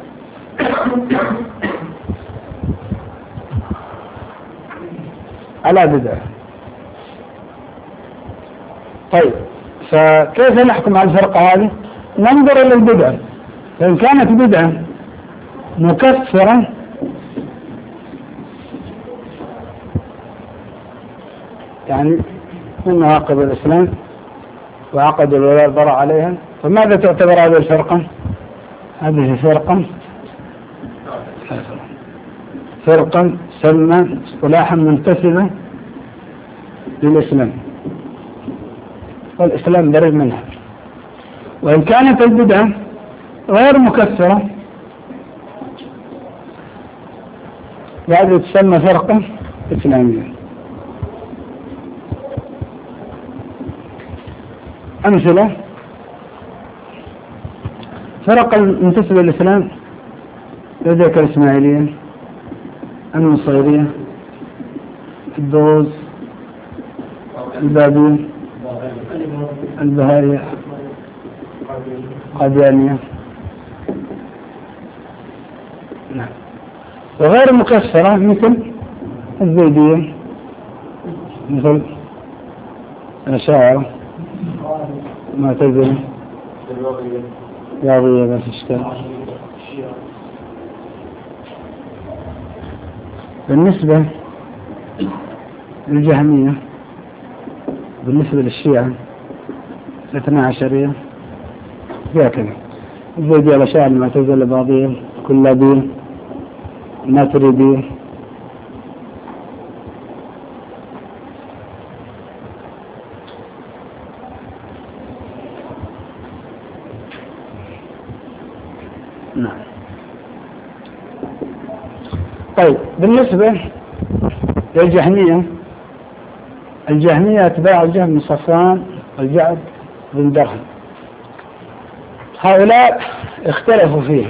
على بدعة. طيب فكيف نحكم على الفرقة هذه؟ ننظر إلى البدعة، فإن كانت بدعة مكفرة يعني من نواقض الإسلام وعقد الولاء والبراء عليها، فماذا تعتبر هذه الفرقة؟ هذه فرقة سمى اصطلاحا منتسبة للإسلام، والإسلام بريء منها. وإن كانت البدعة غير مكفرة هذه تسمى فرقة إسلامية. أمثلة فرق المنتسبة للإسلام لذلك الإسماعيلية، النصيرية، الدروز، البابية، البهائية، قاديانية. نعم. وغير مكسرة مثل الزيدية، مثل الأشاعرة، معتزلة، رياضية ذات إشكال. بالنسبة للجهمية، بالنسبة للشيعة الاثنى عشرية فيها كذا، الزيدية، الأشاعرة، المعتزلة، الباطنية، الكلابية، الماتريدية. نعم. طيب بالنسبة للجهمية، الجهمية أتباع الجهم بن صفوان والجعد بن درهم، هؤلاء اختلفوا فيهم.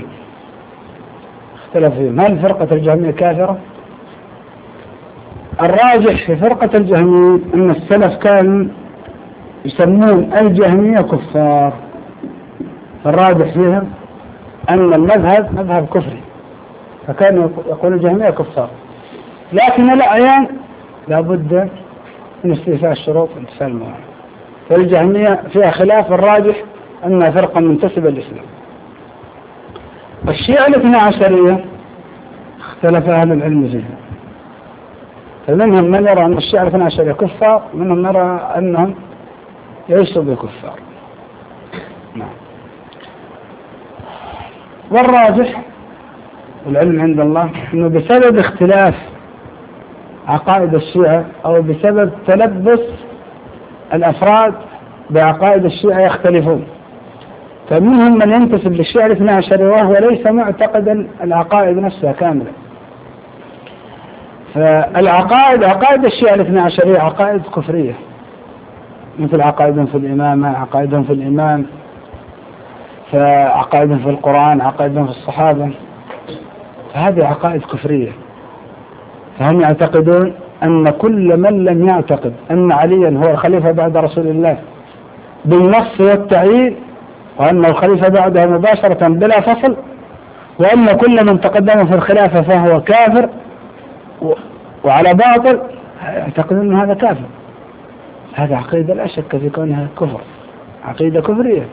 هل فرقة الجهمية كافرة؟ الراجح في فرقة الجهمية أن السلف كانوا يسمون الجهمية كفار، فالراجح فيهم أن المذهب مذهب كفري، فكانوا يقولون الجهمية كفار. لكن الأعيان لابد من استيفاء الشروط وانتفاء الموانع، فالجهمية فيها خلاف، الراجح أنها فرقة منتسبة للإسلام. الشيعة الاثنى عشرية اختلف أهل العلم فيها، فمنهم من يرى أن الشيعة الاثنى عشرية كفار، ومنهم من يرى أنهم ليسوا بكفار. نعم. والراجح والعلم عند الله أنه بسبب اختلاف عقائد الشيعة أو بسبب تلبس الأفراد بعقائد الشيعة يختلفون، فمنهم من ينتسب للشيعة الاثنى عشرية وهو ليس معتقدا العقائد نفسها كاملة. فالعقائد عقائد الشيعة الاثنى عشرية عقائد كفرية، مثل عقائدهم في الإمامة، عقائدهم في الإمام، فعقائدهم في القرآن، عقائدهم في الصحابة، فهذه عقائد كفرية. فهم يعتقدون أن كل من لم يعتقد أن عليا هو الخليفة بعد رسول الله بالنص والتعيين، وأنه الخليفة بعده مباشرة بلا فصل، وأن كل من تقدم في الخلافة فهو كافر وعلى باطل، يعتقدون أن هذا كافر. هذا عقيدة لا شك في كونها كفر، عقيدة كفرية.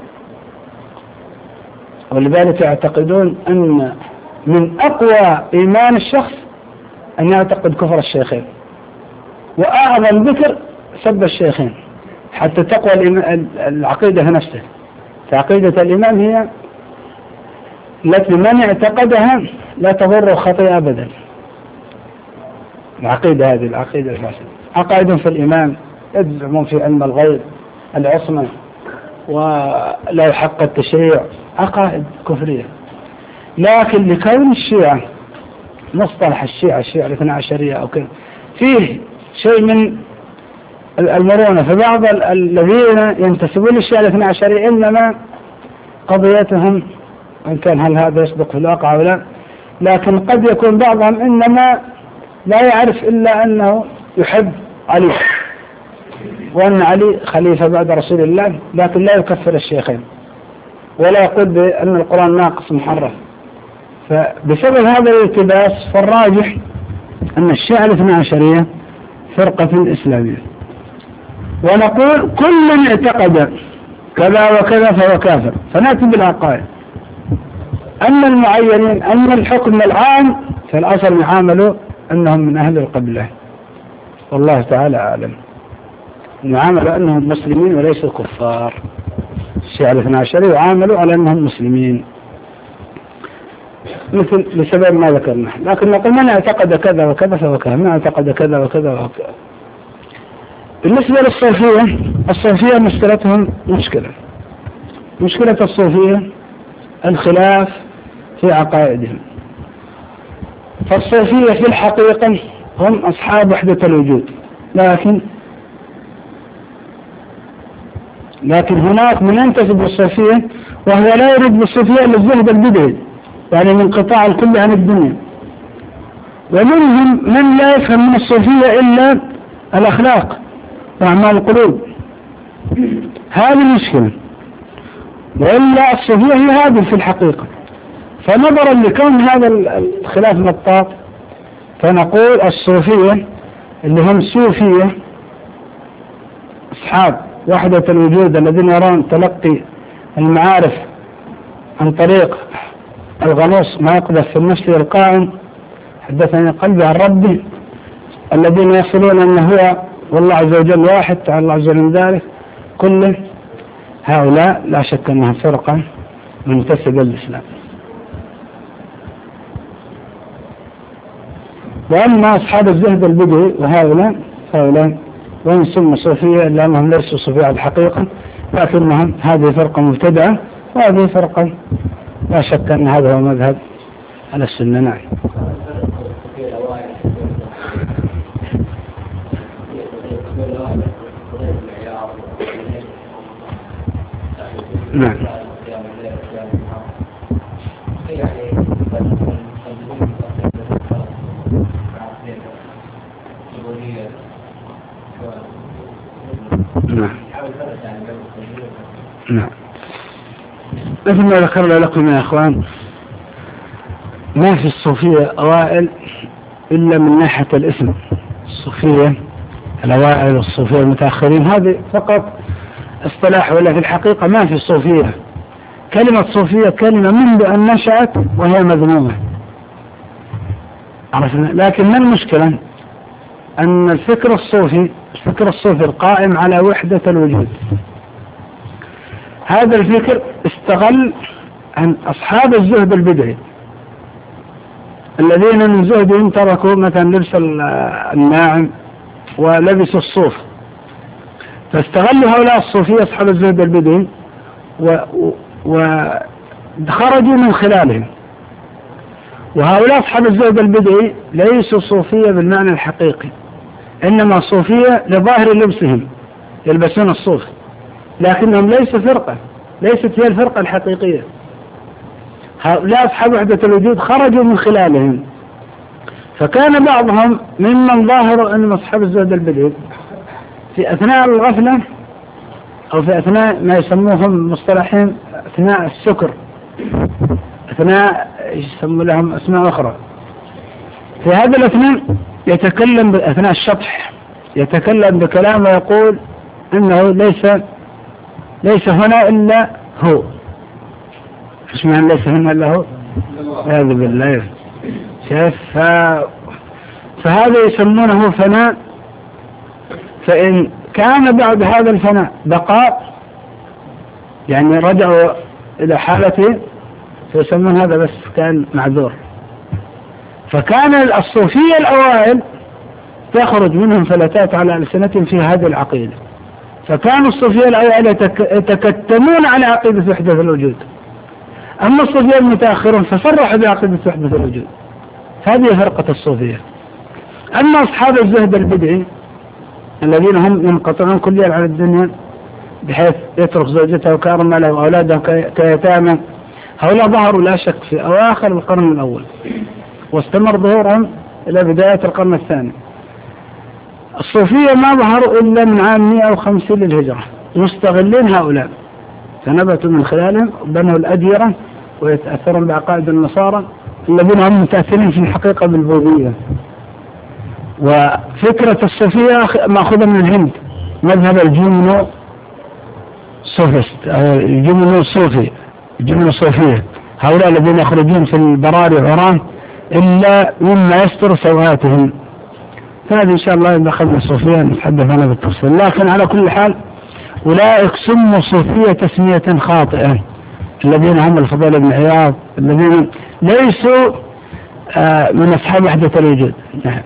ولذلك يعتقدون أن من أقوى إيمان الشخص أن يعتقد كفر الشيخين، وأعظم ذكر سب الشيخين، حتى تقوى العقيدة نفسها. فعقيدة الإيمان هي التي من اعتقدها لا تضر خطيئة أبدا. العقيدة هذه العقيدة الفاسدة. عقائد في الإيمان يزعمون في علم الغيب، العصمة، ولو حق التشريع، عقائد كفرية. لكن لكون الشيعة مصطلح الشيعة الاثنا عشرية أو كذا فيه شيء من المرونة، فبعض الذين ينتسبون للشيعة الاثنا عشرية إنما قضيتهم، إن كان هل هذا يصدق في الواقع أو لا، لكن قد يكون بعضهم إنما لا يعرف إلا أنه يحب علي وأن علي خليفة بعد رسول الله، لكن لا يكفر الشيخين ولا يقول بأن القرآن ناقص محرف. فبسبب هذا الالتباس فالراجح أن الشيعة الاثنا عشرية فرقة إسلامية. ونقول كل من اعتقد كذا وكذا فهو كافر، فنأتي بالعقائد. أما المعينين، أما الحكم العام فالأصل يعاملوا أنهم من أهل القبلة، والله تعالى أعلم، يعاملوا أنهم مسلمين وليسوا كفار. الشيعة الاثنا عشرية يعاملوا على أنهم مسلمين مثل لسبب ما ذكرنا. لكن نقول من اعتقد كذا وكذا فهو كافر، من اعتقد كذا وكذا وكذا. بالنسبة للصوفية، الصوفية مشكلتهم مشكلة الصوفية الخلاف في عقائدهم. فالصوفية في الحقيقة هم أصحاب وحدة الوجود، لكن هناك من ينتسب للصوفية وهو لا يريد بالصوفية إلا الزهد البدعي، يعني من قطاع الكل عن الدنيا. ومنهم من لا يفهم من الصوفية إلا الأخلاق وأعمال القلوب. هذه المشكلة، وإلا الصوفية هي هذه في الحقيقة. فنظرا لكون هذا الخلاف مطاط، فنقول الصوفية اللي هم صوفية أصحاب وحدة الوجود الذين يرون تلقي المعارف عن طريق الغنوص ما يقذف في النفس القائم، حدثني قلبي عن ربي، الذين يصلون أنه هو والله عز وجل واحد تعالى الله عز وجل من ذلك كله. هؤلاء لا شك أنها فرقة منتسبة للإسلام. وأما أصحاب الزهد البدعي وهؤلاء وإن سموا صوفية إلا أنهم ليسوا صوفية على الحقيقة، لكنهم هذه فرقة مبتدعة وهذه فرقة لا شك أن هذا هو مذهب على السنة. نعم. نعم. نعم. مثل ما ذكرنا لكم يا أخوان، ما في الصوفية أوائل إلا من ناحية الاسم. الصوفية الأوائل والصوفية المتأخرين هذه فقط اصطلاح، ولا في الحقيقة ما في الصوفية. كلمة صوفية كلمة منذ أن نشأت وهي مذمومة، عرفنا. لكن ما المشكلة؟ أن الفكر الصوفي القائم على وحدة الوجود، هذا الفكر استغل عن أصحاب الزهد البدعي الذين من زهدهم تركوا مثلا لبس الناعم ولبسوا الصوف، فاستغلوا هؤلاء الصوفية أصحاب الزهد البدعي وخرجوا من خلالهم. وهؤلاء أصحاب الزهد البدعي ليسوا صوفية بالمعنى الحقيقي، إنما صوفية لظاهر لبسهم، يلبسون الصوف، لكنهم ليسوا فرقة، ليست هي الفرقة الحقيقية. هؤلاء أصحاب وحدة الوجود خرجوا من خلالهم، فكان بعضهم ممن ظاهروا أنهم أصحاب الزهد البدعي في أثناء الغفلة أو في أثناء ما يسموهم مصطلحين أثناء السكر أثناء يسمى لهم أسماء أخرى. في هذا الأثناء يتكلم أثناء الشطح يتكلم بكلام ويقول إنه ليس هنا إلا هو. إيش معنى ليس هنا إلا هو؟ هذا بالله شايف. فهذا يسمونه فناء. فإن كان بعد هذا الفناء بقاء يعني رجعوا إلى حالته فيسمون هذا بس كان معذور. فكان الصوفية الأوائل تخرج منهم فلتات على ألسنتهم في هذه العقيدة. فكانوا الصوفية الأوائل يتكتمون على عقيدة وحدة الوجود. أما الصوفية المتأخرون فصرحوا بعقيدة وحدة الوجود. هذه فرقة الصوفية. أما أصحاب الزهد البدعي الذين هم ينقطعون كليا عن الدنيا بحيث يترك زوجته وكارم له وأولاده كيتامى، هؤلاء ظهروا لا شك في أواخر القرن الأول واستمر ظهورهم إلى بداية القرن الثاني. الصوفية ما ظهروا إلا من عام 150 للهجرة، مستغلين هؤلاء فنبتوا من خلالهم وبنوا الأديرة ويتأثرون بعقائد النصارى الذين هم متأثرين في الحقيقة بالبوذية. وفكرة الصوفية مأخوذة من الهند، مذهب الجمنو صوفيست أو الجمنو الصوفي، الجمنو الصوفية، هؤلاء الذين يخرجون في البراري عران إلا مما يستر سواتهم. فهذه إن شاء الله إذا أخذنا الصوفية نتحدث عنها بالتفصيل. لكن على كل حال أولئك سموا صوفية تسمية خاطئة، الذين هم الفضيل بن عياض الذين ليسوا من أصحاب وحدة الوجود. نعم.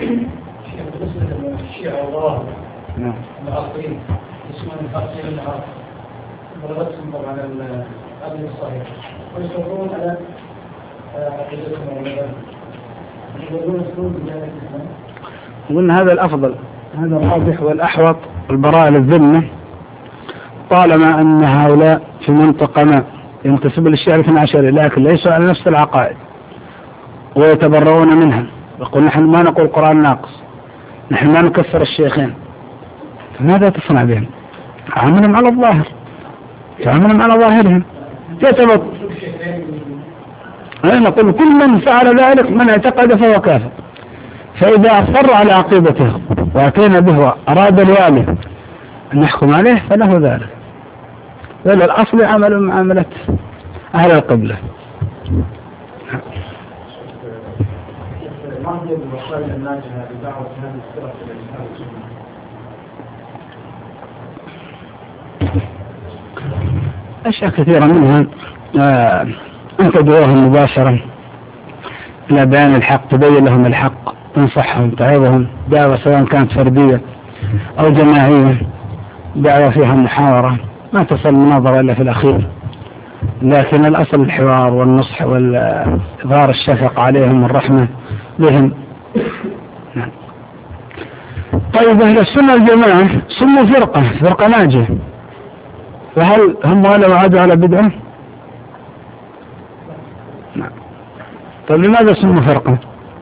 الشيعة والله العصريين يسمون الفقيه العرب ضربتهم طبعا الأبن الصحيح ويصرون على عقيدتهم يقولون اسلوب بجانب الإسلام. قلنا هذا الأفضل، هذا الراجح والأحوط البراءة للذمة، طالما أن هؤلاء في منطقة ما ينتسب للشيعة الاثنى عشرية لكن ليسوا على نفس العقائد ويتبرؤون منها. يقول نحن ما نقول قرآن ناقص، نحن ما نكفر الشيخين، فماذا تصنع بهم؟ تعاملهم على الظاهر، تعاملهم على ظاهرهم يتبط. نقول كل من فعل ذلك من اعتقد فهو كافر. فإذا أصر على عقيدته وأتينا به وأراد الوالي أن نحكم عليه فله ذلك. الأصل عمل معاملة أهل القبلة. ما هي الوسائل الناجحة لدعوة هذه الفرق إلى الإسلام والسنة؟ أشياء كثيرة منها أن تدعوهم مباشرة إلى بيان الحق، تبين لهم الحق، تنصحهم، تعظهم، دعوة سواء كانت فردية أو جماعية، دعوة فيها محاورة، ما تصل المناظرة إلا في الأخير، لكن الأصل الحوار والنصح والإظهار الشفقة عليهم والرحمة بهم. نعم. طيب أهل السنة والجماعة سموا فرقة ناجية، فهل هم ولا وعدوا على بدعة؟ نعم. طيب لماذا سموا فرقة؟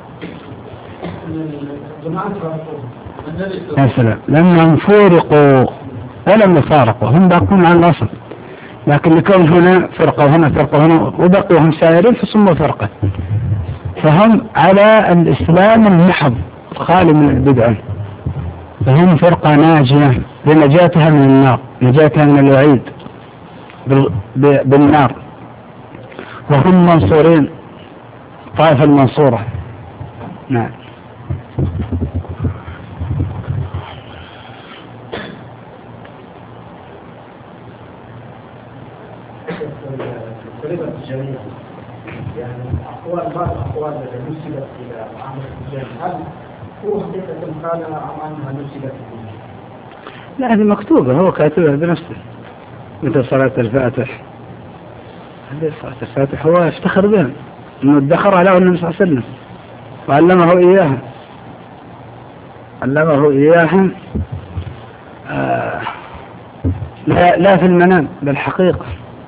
يا سلام، لأنهم فورقوا ولم يفارقوا، هم باقون على الأصل، لكن لكون هنا فرقة وهنا فرقة وهنا وبقوا هم سائرين فسموا فرقة. فهم على الإسلام المحض خالي من البدعة، فهم فرقة ناجية لنجاتها من النار، نجاتها من الوعيد بالنار، وهم منصورين، طائفة المنصورة. نعم. يعني بعض الأقوال التي نسبت إلى عمل الرجال هل هو حقيقة قال عنها نسبت إليه؟ لا هذه مكتوبة، هو كاتبها بنفسه مثل صلاة الفاتح. هذه صلاة الفاتح هو يفتخر بها إنه ادخرها له النبي صلى الله عليه وسلم وعلمه إياها، علمه إياها لا في المنام بل حقيقة،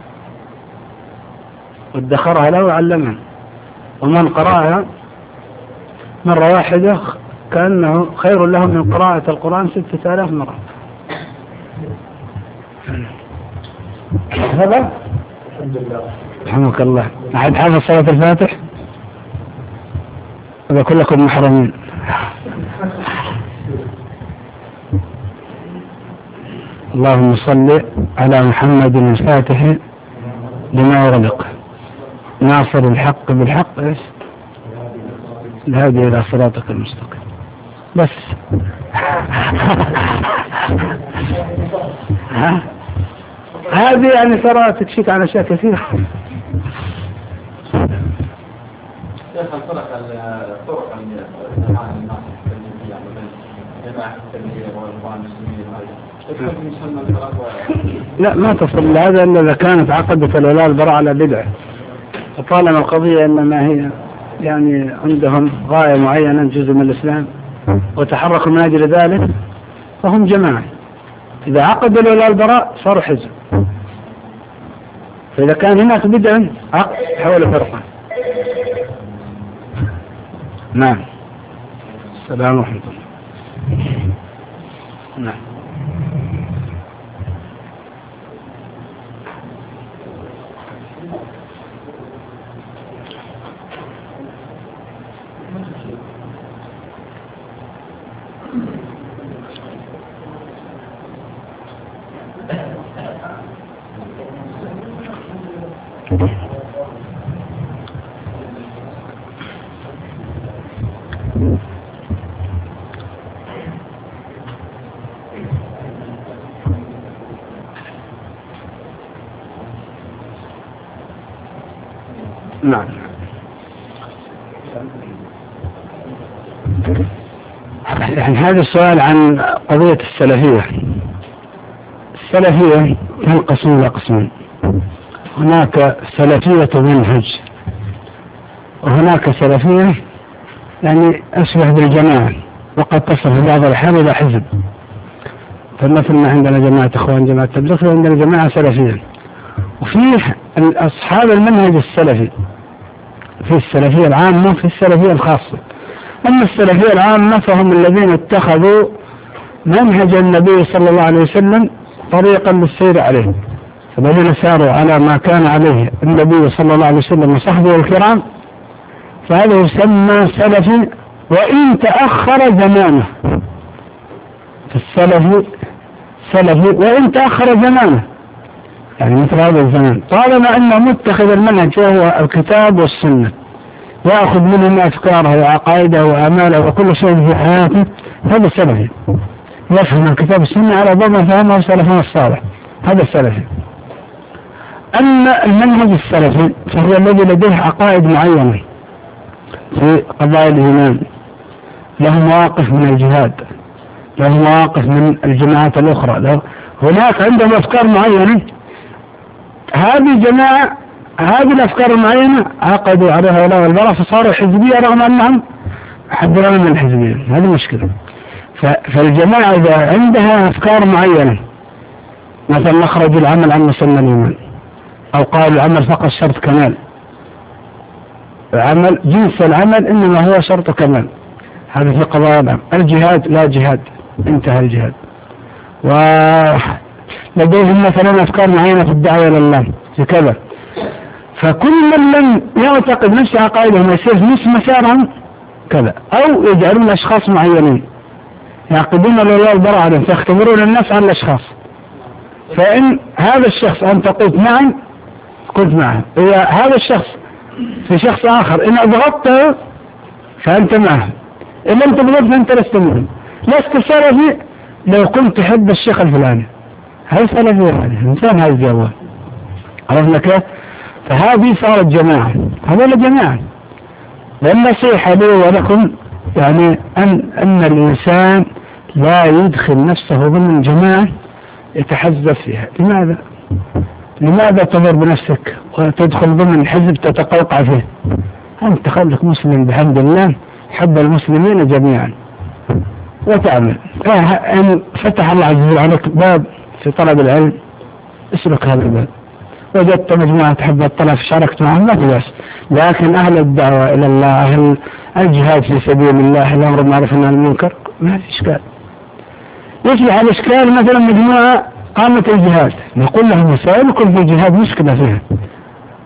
وادخرها له وعلمها. ومن قرأها مرة واحدة كأنه خير له من قراءة القرآن 6000 مرة. هذا الحمد لله. رحمك الله. أحد حافظ صلاة الفاتح؟ هذا كلكم محرمين. اللهم صل على محمد الفاتح لما أغلق ناصر الحق بالحق الهادي إلى صراطك المستقيم. بس هذه يعني ترى تكشف عن أشياء كثيرة. شيخ الطرق لا ما تصل لهذا إلا إذا كانت عقدت الولاء البراء على بدعة، فطالما القضية إنما هي يعني عندهم غاية معينة جزء من الإسلام وتحركوا من أجل ذلك فهم جماعة. إذا عقد الولاء البراء صاروا حزب، فإذا كان هناك بدعة عقد حول فرقة. نعم. السلام ورحمة الله. نعم. نعم. يعني هذا السؤال عن قضية السلفية. السلفية تنقسم إلى قسمين، هناك سلفية منهج وهناك سلفية يعني أشبه بالجماعة، وقد تصل في بعض الأحيان إلى حزب. فمثل ما عندنا جماعة إخوان، جماعة تبليغ، عندنا جماعة سلفية. وفيه أصحاب المنهج السلفي، في السلفية العامة في السلفية الخاصة. أما السلفية العامة فهم الذين اتخذوا منهج النبي صلى الله عليه وسلم طريقا للسير عليه، فالذين ساروا على ما كان عليه النبي صلى الله عليه وسلم وصحبه الكرام، فهذا يسمى سلفي وإن تأخر زمانه. فالسلفي سلفي وإن تأخر زمانه، يعني مثل هذا الزمان، طالما أنه متخذ المنهج وهو الكتاب والسنة، يأخذ منهم أفكاره وعقائده وأماله وكل شيء في حياته، هذا سلفي، يفهم الكتاب والسنة على ضمن فهمه سلفنا الصالح، هذا السلفي. أما المنهج السلفي فهو الذي لديه عقائد معينة في قضايا الإيمان، له مواقف من الجهاد، له مواقف من الجماعات الأخرى، هناك عندهم أفكار معينة. هذه جماعة هذه الأفكار المعينة عقدوا عليها ولاء والبراء فصاروا حزبية رغم أنهم حذروا من الحزبية. هذه مشكلة. فالجماعة إذا عندها أفكار معينة، مثلا نخرج العمل عن مسمى الإيمان، أو قال العمل فقط شرط كمال، العمل جنس العمل إنما هو شرط كمال، هذا في قضايا العمل. الجهاد لا جهاد، انتهى الجهاد. ولديهم مثلا أفكار معينة في الدعوة إلى الله في كذا. فكل من لم يعتقد نفس عقائدهم يصير نفس مسارهم كذا، أو يجعلون أشخاص معينين يعقدون الولاء والبراء عليهم فيختبرون الناس على الأشخاص. فإن هذا الشخص أنت قلت نعم كنت معه، إذا هذا الشخص في شخص آخر إن أضغطته فأنت معه، إن لم تضغط فأنت لست منه. لست سلفي لو كنت تحب الشيخ الفلاني، هذا سلفي يعني إنسان هذا الجواب. عرفنا كيف؟ فهذه صارت جماعة، هذول جماعة. والنصيحة لي ولكم يعني أن الإنسان لا يدخل نفسه ضمن جماعة يتحزب فيها. لماذا تضر بنفسك وتدخل ضمن حزب تتقوقع فيه؟ أنت خليك مسلم بحمد الله، حب المسلمين جميعا وتعمل. إن فتح الله عز وجل عليك باب في طلب العلم اسلك هذا الباب، وجدت مجموعة تحب الطلب شاركت معهم لا بأس. لكن أهل الدعوة إلى الله، أهل الجهاد في سبيل الله، الأمر بالمعروف والنهي عن المنكر، ما في إشكال. يصبح الإشكال مثلا مجموعة قامت الجهاد، نقول لهم مسائلكم في الجهاد مشكلة فيها،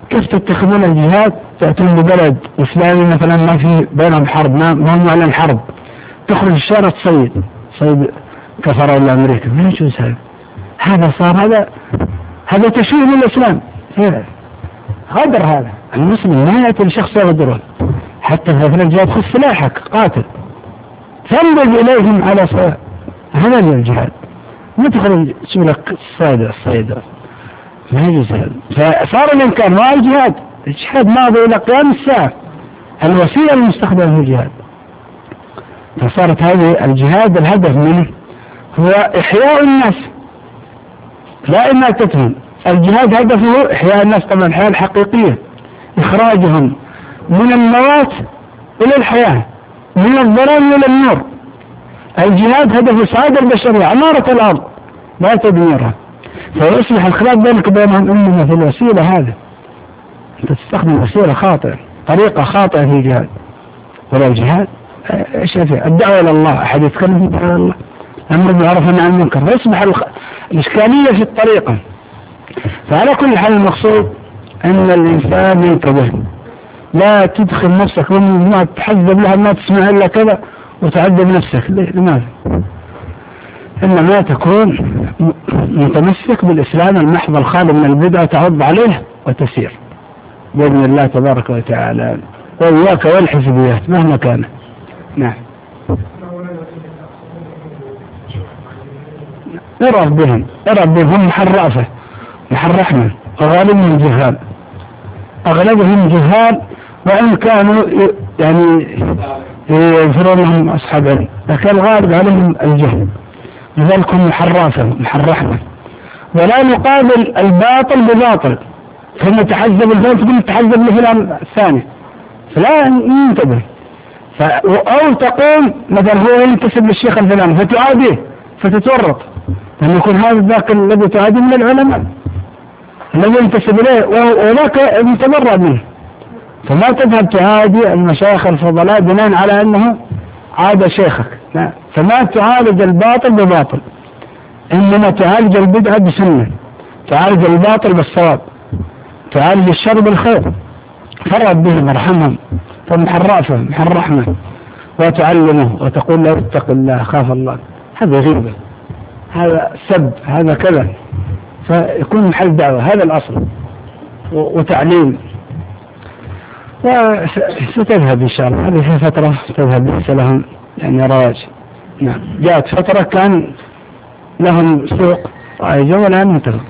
كيف تتخذون الجهاد؟ تأتون ببلد إسلامي مثلا ما في بينهم حرب، ما هو معلن حرب، تخرج الشارع تصيد كفر ولا أمريكا، ما يجوز هذا صار هذا تشويه للإسلام، غدر. هذا المسلم ما يأتي لشخص يغدره، حتى في الجهاد خذ سلاحك قاتل، فانبذ إليهم على صلاة. هذا الجهاد، ما تخرج تشوف لك الصيدة ما يجوز هذا. فصار الإمكان مع الجهاد ماضي إلى قيام الساعة، الوسيلة المستخدمة في الجهاد. فصارت هذه الجهاد الهدف منه هو إحياء الناس لا إماتتهم. الجهاد هدفه إحياء الناس، طبعا الحياة الحقيقية، إخراجهم من الموات إلى الحياة، من الظلام إلى النور. الجهاد هدفه سعادة البشرية، عمارة الأرض لا تدميرها. فيصبح الخلاف بينك وبينهم إنما في الوسيلة. هذا أنت تستخدم وسيلة خاطئة، طريقة خاطئة في الجهاد. ولا الجهاد إيش فيه؟ الدعوة إلى الله، أحد يتكلم في الدعوة إلى الله، أمر بالمعروف والنهي عن المنكر، فيصبح الإشكالية في الطريقة. فعلى كل حال المقصود أن الإنسان ينتبه، لا تدخل نفسك وما تحذب لها ما تسمع إلا كذا وتعذب نفسك. لماذا؟ إنما تكون متمسك بالإسلام المحض الخالي من البدع، تعض عليه وتسير بإذن الله تبارك وتعالى، وإياك والحزبيات مهما كان. نعم. ارغب بهم هم محرفة محرحنا، وغالبهم جهال، أغلبهم جهال، وإن كانوا يعني ينفرون لهم أصحاب علم، لكن الغالب عليهم الجهل، لذلك هم محرحنا. ولا نقابل الباطل بباطل، ثم تحزب الفلان تقول تحزب لفلان الثاني، فلا ينتبه. أو تقوم مثلا هو ينتسب للشيخ الفلاني فتعاديه فتتورط، لأن يكون هذا ذاك الذي تعاديه من العلماء الذي ينتسب إليه وذاك متبرع منه. فما تذهب تعادي المشايخ الفضلاء بناء على أنه عاد شيخك، لا. فما تعالج الباطل بباطل، إنما تعالج البدعة بسنة، تعالج الباطل بالصواب، تعالج الشر بالخير. فرد بهم ارحمهم، محرحنا وتعلمه وتقول له اتق الله خاف الله. هذا غيبة، هذا سب، هذا كذا، فيكون محل دعوة. هذا الأصل وتعليم. وستذهب إن شاء الله، هذه في فترة تذهب ليس لهم يعني رواج. نعم. جاءت فترة كان لهم سوق رائجة والآن انتهى.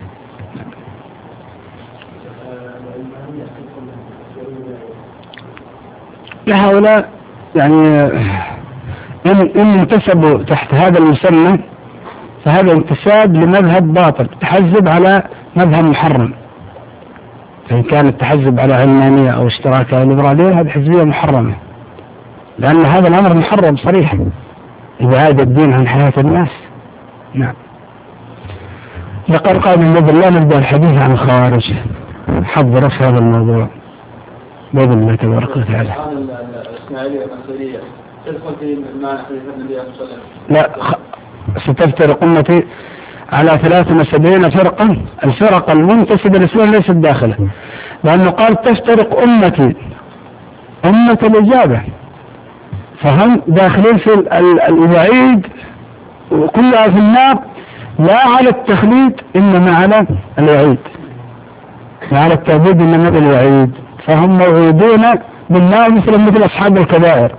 لهؤلاء يعني إن انتسبوا تحت هذا المسمى فهذا انتساب لمذهب باطل، تحزب على مذهب محرم. فإن كان التحزب على علمانية أو اشتراكية أو ليبرالية هذه حزبية محرمة، لأن هذا الأمر محرم صريح، إبعاد الدين عن حياة الناس. نعم. لقد قال النبي لا نبدأ الحديث عن الخوارج، حضر في هذا الموضوع بإذن الله تبارك وتعالى. الإسماعيلية والمنصورية تدخل في معنى حديث النبي صلى الله عليه وسلم؟ لا، ستفترق أمتي على 73 فرقة. الفرق المنتسبة للإسلام ليست داخله، لأنه قال تفترق أمتي، أمة الإجابة، فهم داخلين في الوعيد وكلها في النار، لا على التخليد إنما على الوعيد، لا على التعبيد إنما الوعيد. فهم موعودون بالنار مثل أصحاب الكبائر.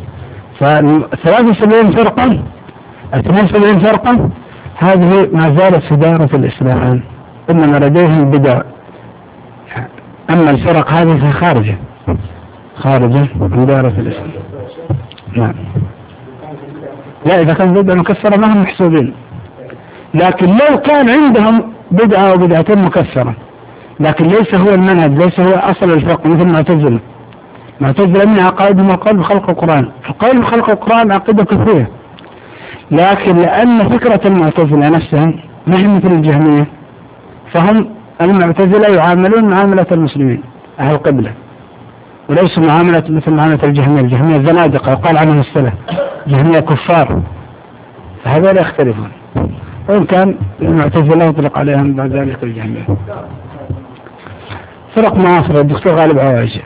ف73 فرقة 72 فرقة هذه ما زالت في دائرة الإسلام، إنما لديهم بدع. أما الفرق هذه فخارجة من دائرة الإسلام. نعم. لا، إذا كان بدعة مكسرة ما هم محسوبين، لكن لو كان عندهم بدعة وبدعتين مكسرة، لكن ليس هو المنهج، ليس هو أصل الفرق. مثل معتزلة من عقائدهم القول بخلق القرآن. القول بخلق القرآن عقيدة كفرية، لكن لأن فكرة المعتزلة نفسها ما هي مثل الجهمية، فهم المعتزلة يعاملون معاملة المسلمين أهل القبلة، وليس معاملة مثل معاملة الجهمية. الجهمية زنادقة يقال عنهم السلف، جهمية كفار، فهذول يختلفون. وإن كان المعتزلة يطلق عليهم بعد ذلك الجهمية. فرق معاصرة الدكتور غالب عوايج.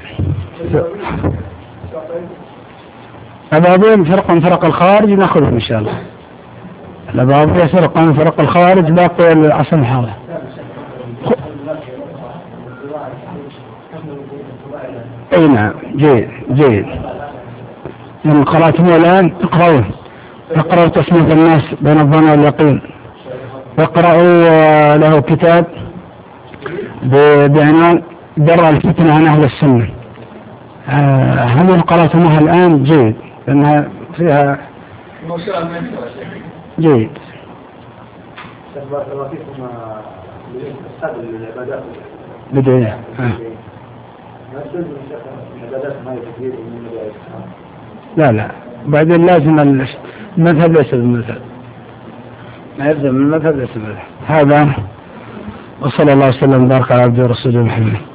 أبابين فرق من فرق الخارج نأخذهم إن شاء الله. الأبابين فرق من فرق الخارج باقي العصر هذا. أي نعم جيد. إن قرأتموه الآن اقرأوا تسمية الناس بين الظن واليقين. اقرأوا له كتاب بعنوان درء الفتنة عن أهل السنة. هل قرأتموها الآن؟ جيد، لأنها فيها جيد. بداية لا بعدين لازم المذهب ليس بالمذهب، ما يلزم المذهب ليس بالمذهب. هذا وصلى الله وسلم وبارك على عبده ورسوله محمد.